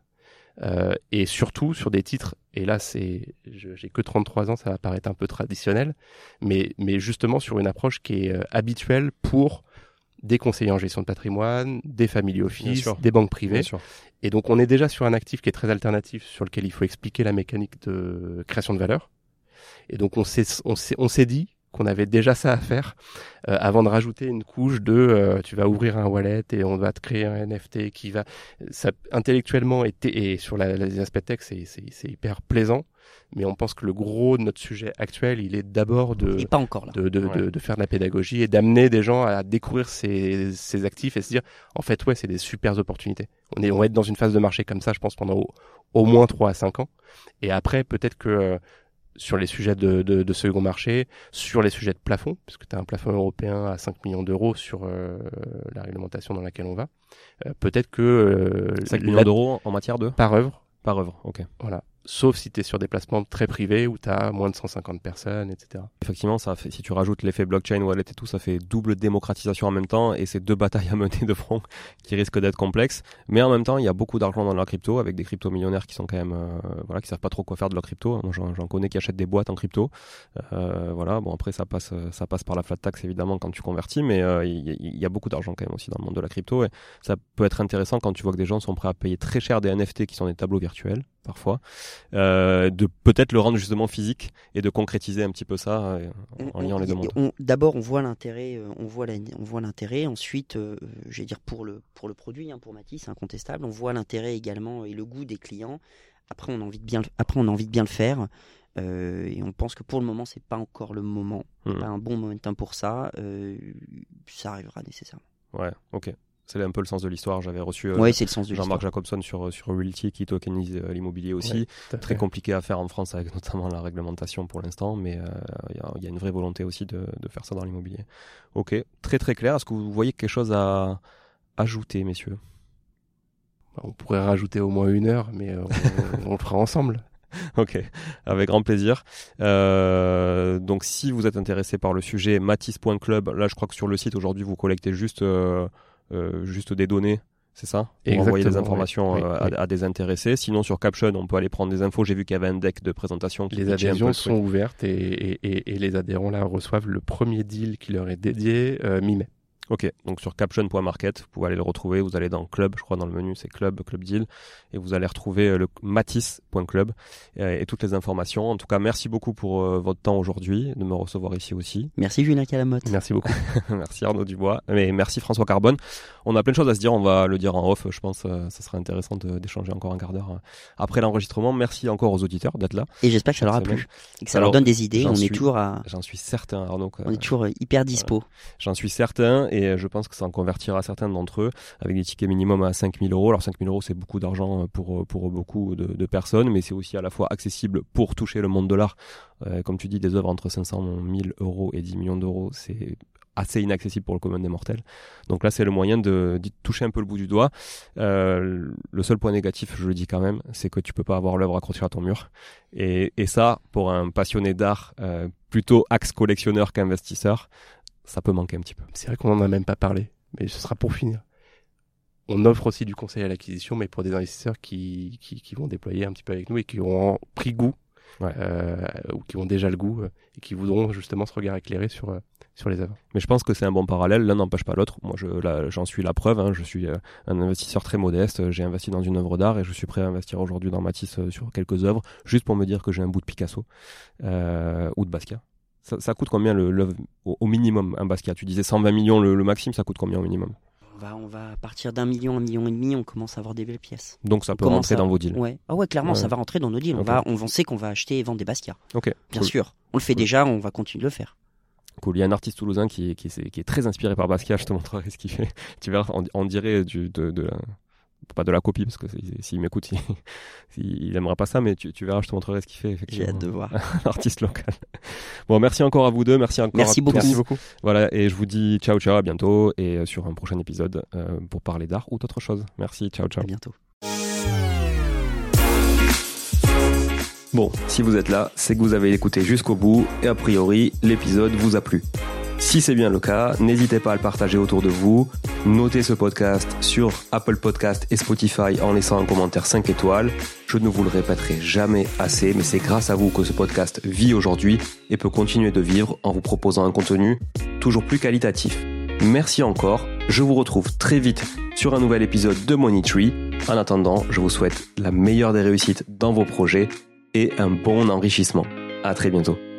et surtout sur des titres, et là j'ai que 33 ans, ça va paraître un peu traditionnel, mais justement sur une approche qui est habituelle pour des conseillers en gestion de patrimoine, des family office, des banques privées. Et donc on est déjà sur un actif qui est très alternatif, sur lequel il faut expliquer la mécanique de création de valeur. Et donc on s'est dit qu'on avait déjà ça à faire avant de rajouter une couche de tu vas ouvrir un wallet et on va te créer un NFT qui va ça intellectuellement et sur les aspects tech c'est hyper plaisant, mais on pense que le gros de notre sujet actuel il est d'abord de faire de la pédagogie et d'amener des gens à découvrir ces actifs et se dire en fait ouais c'est des super opportunités. On va être dans une phase de marché comme ça je pense pendant au moins 3 à 5 ans, et après peut-être que sur les sujets de second marché, sur les sujets de plafond, puisque tu as un plafond européen à 5 millions d'euros sur la réglementation dans laquelle on va. Peut-être que 5 millions d'euros en matière de par œuvre. Par œuvre, ok. Voilà. Sauf si tu es sur des placements très privés où tu as moins de 150 personnes, etc. Effectivement, si tu rajoutes l'effet blockchain, wallet et tout, ça fait double démocratisation en même temps, et c'est deux batailles à mener de front qui risquent d'être complexes. Mais en même temps, il y a beaucoup d'argent dans la crypto, avec des crypto-millionnaires qui sont quand même, qui savent pas trop quoi faire de leur crypto. Moi, j'en connais qui achètent des boîtes en crypto. Bon, après, ça passe par la flat tax, évidemment, quand tu convertis, mais il y a beaucoup d'argent quand même aussi dans le monde de la crypto, et ça peut être intéressant quand tu vois que des gens sont prêts à payer très cher des NFT qui sont des tableaux virtuels, parfois, de peut-être le rendre justement physique et de concrétiser un petit peu ça en liant les deux mondes. D'abord, on voit l'intérêt, Ensuite, je vais dire pour le produit, pour Matisse, c'est incontestable. On voit l'intérêt également et le goût des clients. Après, on a envie de bien le faire. Et on pense que pour le moment, c'est pas encore le moment, pas un bon momentum pour ça. Ça arrivera nécessairement. Ouais, ok. C'est un peu le sens de l'histoire. J'avais reçu c'est le sens de Jean-Marc Jacobson sur Realty qui tokenise l'immobilier aussi. Très compliqué à faire en France avec notamment la réglementation pour l'instant, mais il y a une vraie volonté aussi de faire ça dans l'immobilier. Ok, très très clair. Est-ce que vous voyez quelque chose à ajouter, messieurs? On pourrait rajouter au moins 1 heure, mais on le fera ensemble. Ok, avec grand plaisir. Donc si vous êtes intéressé par le sujet, matisse.club, là je crois que sur le site aujourd'hui vous collectez juste des données, c'est ça? Pour envoyer des informations à des intéressés. Sinon sur Caption on peut aller prendre des infos. J'ai vu qu'il y avait un deck de présentation. Les adhésions sont ouvertes et les adhérents là reçoivent le premier deal qui leur est dédié mi-mai. Ok, donc sur caption.market, vous pouvez aller le retrouver, vous allez dans Club, je crois dans le menu c'est Club Deal, et vous allez retrouver le matisse.club et toutes les informations. En tout cas, merci beaucoup pour votre temps aujourd'hui, de me recevoir ici aussi. Merci Julien Calamotte. Merci beaucoup. Merci Arnaud Dubois, et merci François Carbone. On a plein de choses à se dire, on va le dire en off, je pense ça sera intéressant d'échanger encore un quart d'heure après l'enregistrement. Merci encore aux auditeurs d'être là. Et j'espère que ça leur a plu, et que ça leur donne des idées. J'en suis certain Arnaud. On est toujours hyper dispo. J'en suis certain, et je pense que ça en convertira certains d'entre eux avec des tickets minimum à 5 000 €. Alors 5 000 € c'est beaucoup d'argent pour beaucoup de personnes, mais c'est aussi à la fois accessible pour toucher le monde de l'art. Comme tu dis, des œuvres entre 500 000 € et 10 millions d'euros, c'est assez inaccessible pour le commun des mortels. Donc là c'est le moyen de toucher un peu le bout du doigt. Le seul point négatif, je le dis quand même, c'est que tu peux pas avoir l'œuvre accrochée à ton mur, et ça pour un passionné d'art plutôt axe collectionneur qu'investisseur, ça peut manquer un petit peu. C'est vrai qu'on n'en a même pas parlé, mais ce sera pour finir. On offre aussi du conseil à l'acquisition, mais pour des investisseurs qui vont déployer un petit peu avec nous et qui ont pris goût, ou qui ont déjà le goût, et qui voudront justement ce regard éclairé sur les œuvres. Mais je pense que c'est un bon parallèle, l'un n'empêche pas l'autre. Moi, j'en suis la preuve, je suis un investisseur très modeste, j'ai investi dans une œuvre d'art et je suis prêt à investir aujourd'hui dans Matisse sur quelques œuvres, juste pour me dire que j'ai un bout de Picasso ou de Basquiat. Ça coûte combien l'œuvre au minimum, un Basquiat? Tu disais 120 millions le maximum, ça coûte combien au minimum? On va partir d'1 million, 1,5 million, on commence à avoir des belles pièces. Donc ça peut rentrer dans vos deals. Ouais. Ah ouais, clairement, ça va rentrer dans nos deals. Okay. On sait qu'on va acheter et vendre des Basquiat. Ok. Bien sûr. On le fait déjà, on va continuer de le faire. Cool. Il y a un artiste toulousain qui est très inspiré par Basquiat, je te montrerai ce qu'il fait. Tu verras, on dirait pas de la copie, parce que s'il m'écoute, il aimera pas ça, mais tu verras, je te montrerai ce qu'il fait, effectivement. J'ai hâte de voir. Un artiste local. Bon, merci encore à vous deux, merci beaucoup. Merci beaucoup. Voilà, et je vous dis ciao, à bientôt, et sur un prochain épisode pour parler d'art ou d'autres choses. Merci, ciao. À bientôt. Bon, si vous êtes là, c'est que vous avez écouté jusqu'au bout, et a priori, l'épisode vous a plu. Si c'est bien le cas, n'hésitez pas à le partager autour de vous. Notez ce podcast sur Apple Podcast et Spotify en laissant un commentaire 5 étoiles. Je ne vous le répéterai jamais assez, mais c'est grâce à vous que ce podcast vit aujourd'hui et peut continuer de vivre en vous proposant un contenu toujours plus qualitatif. Merci encore. Je vous retrouve très vite sur un nouvel épisode de Money Tree. En attendant, je vous souhaite la meilleure des réussites dans vos projets et un bon enrichissement. À très bientôt.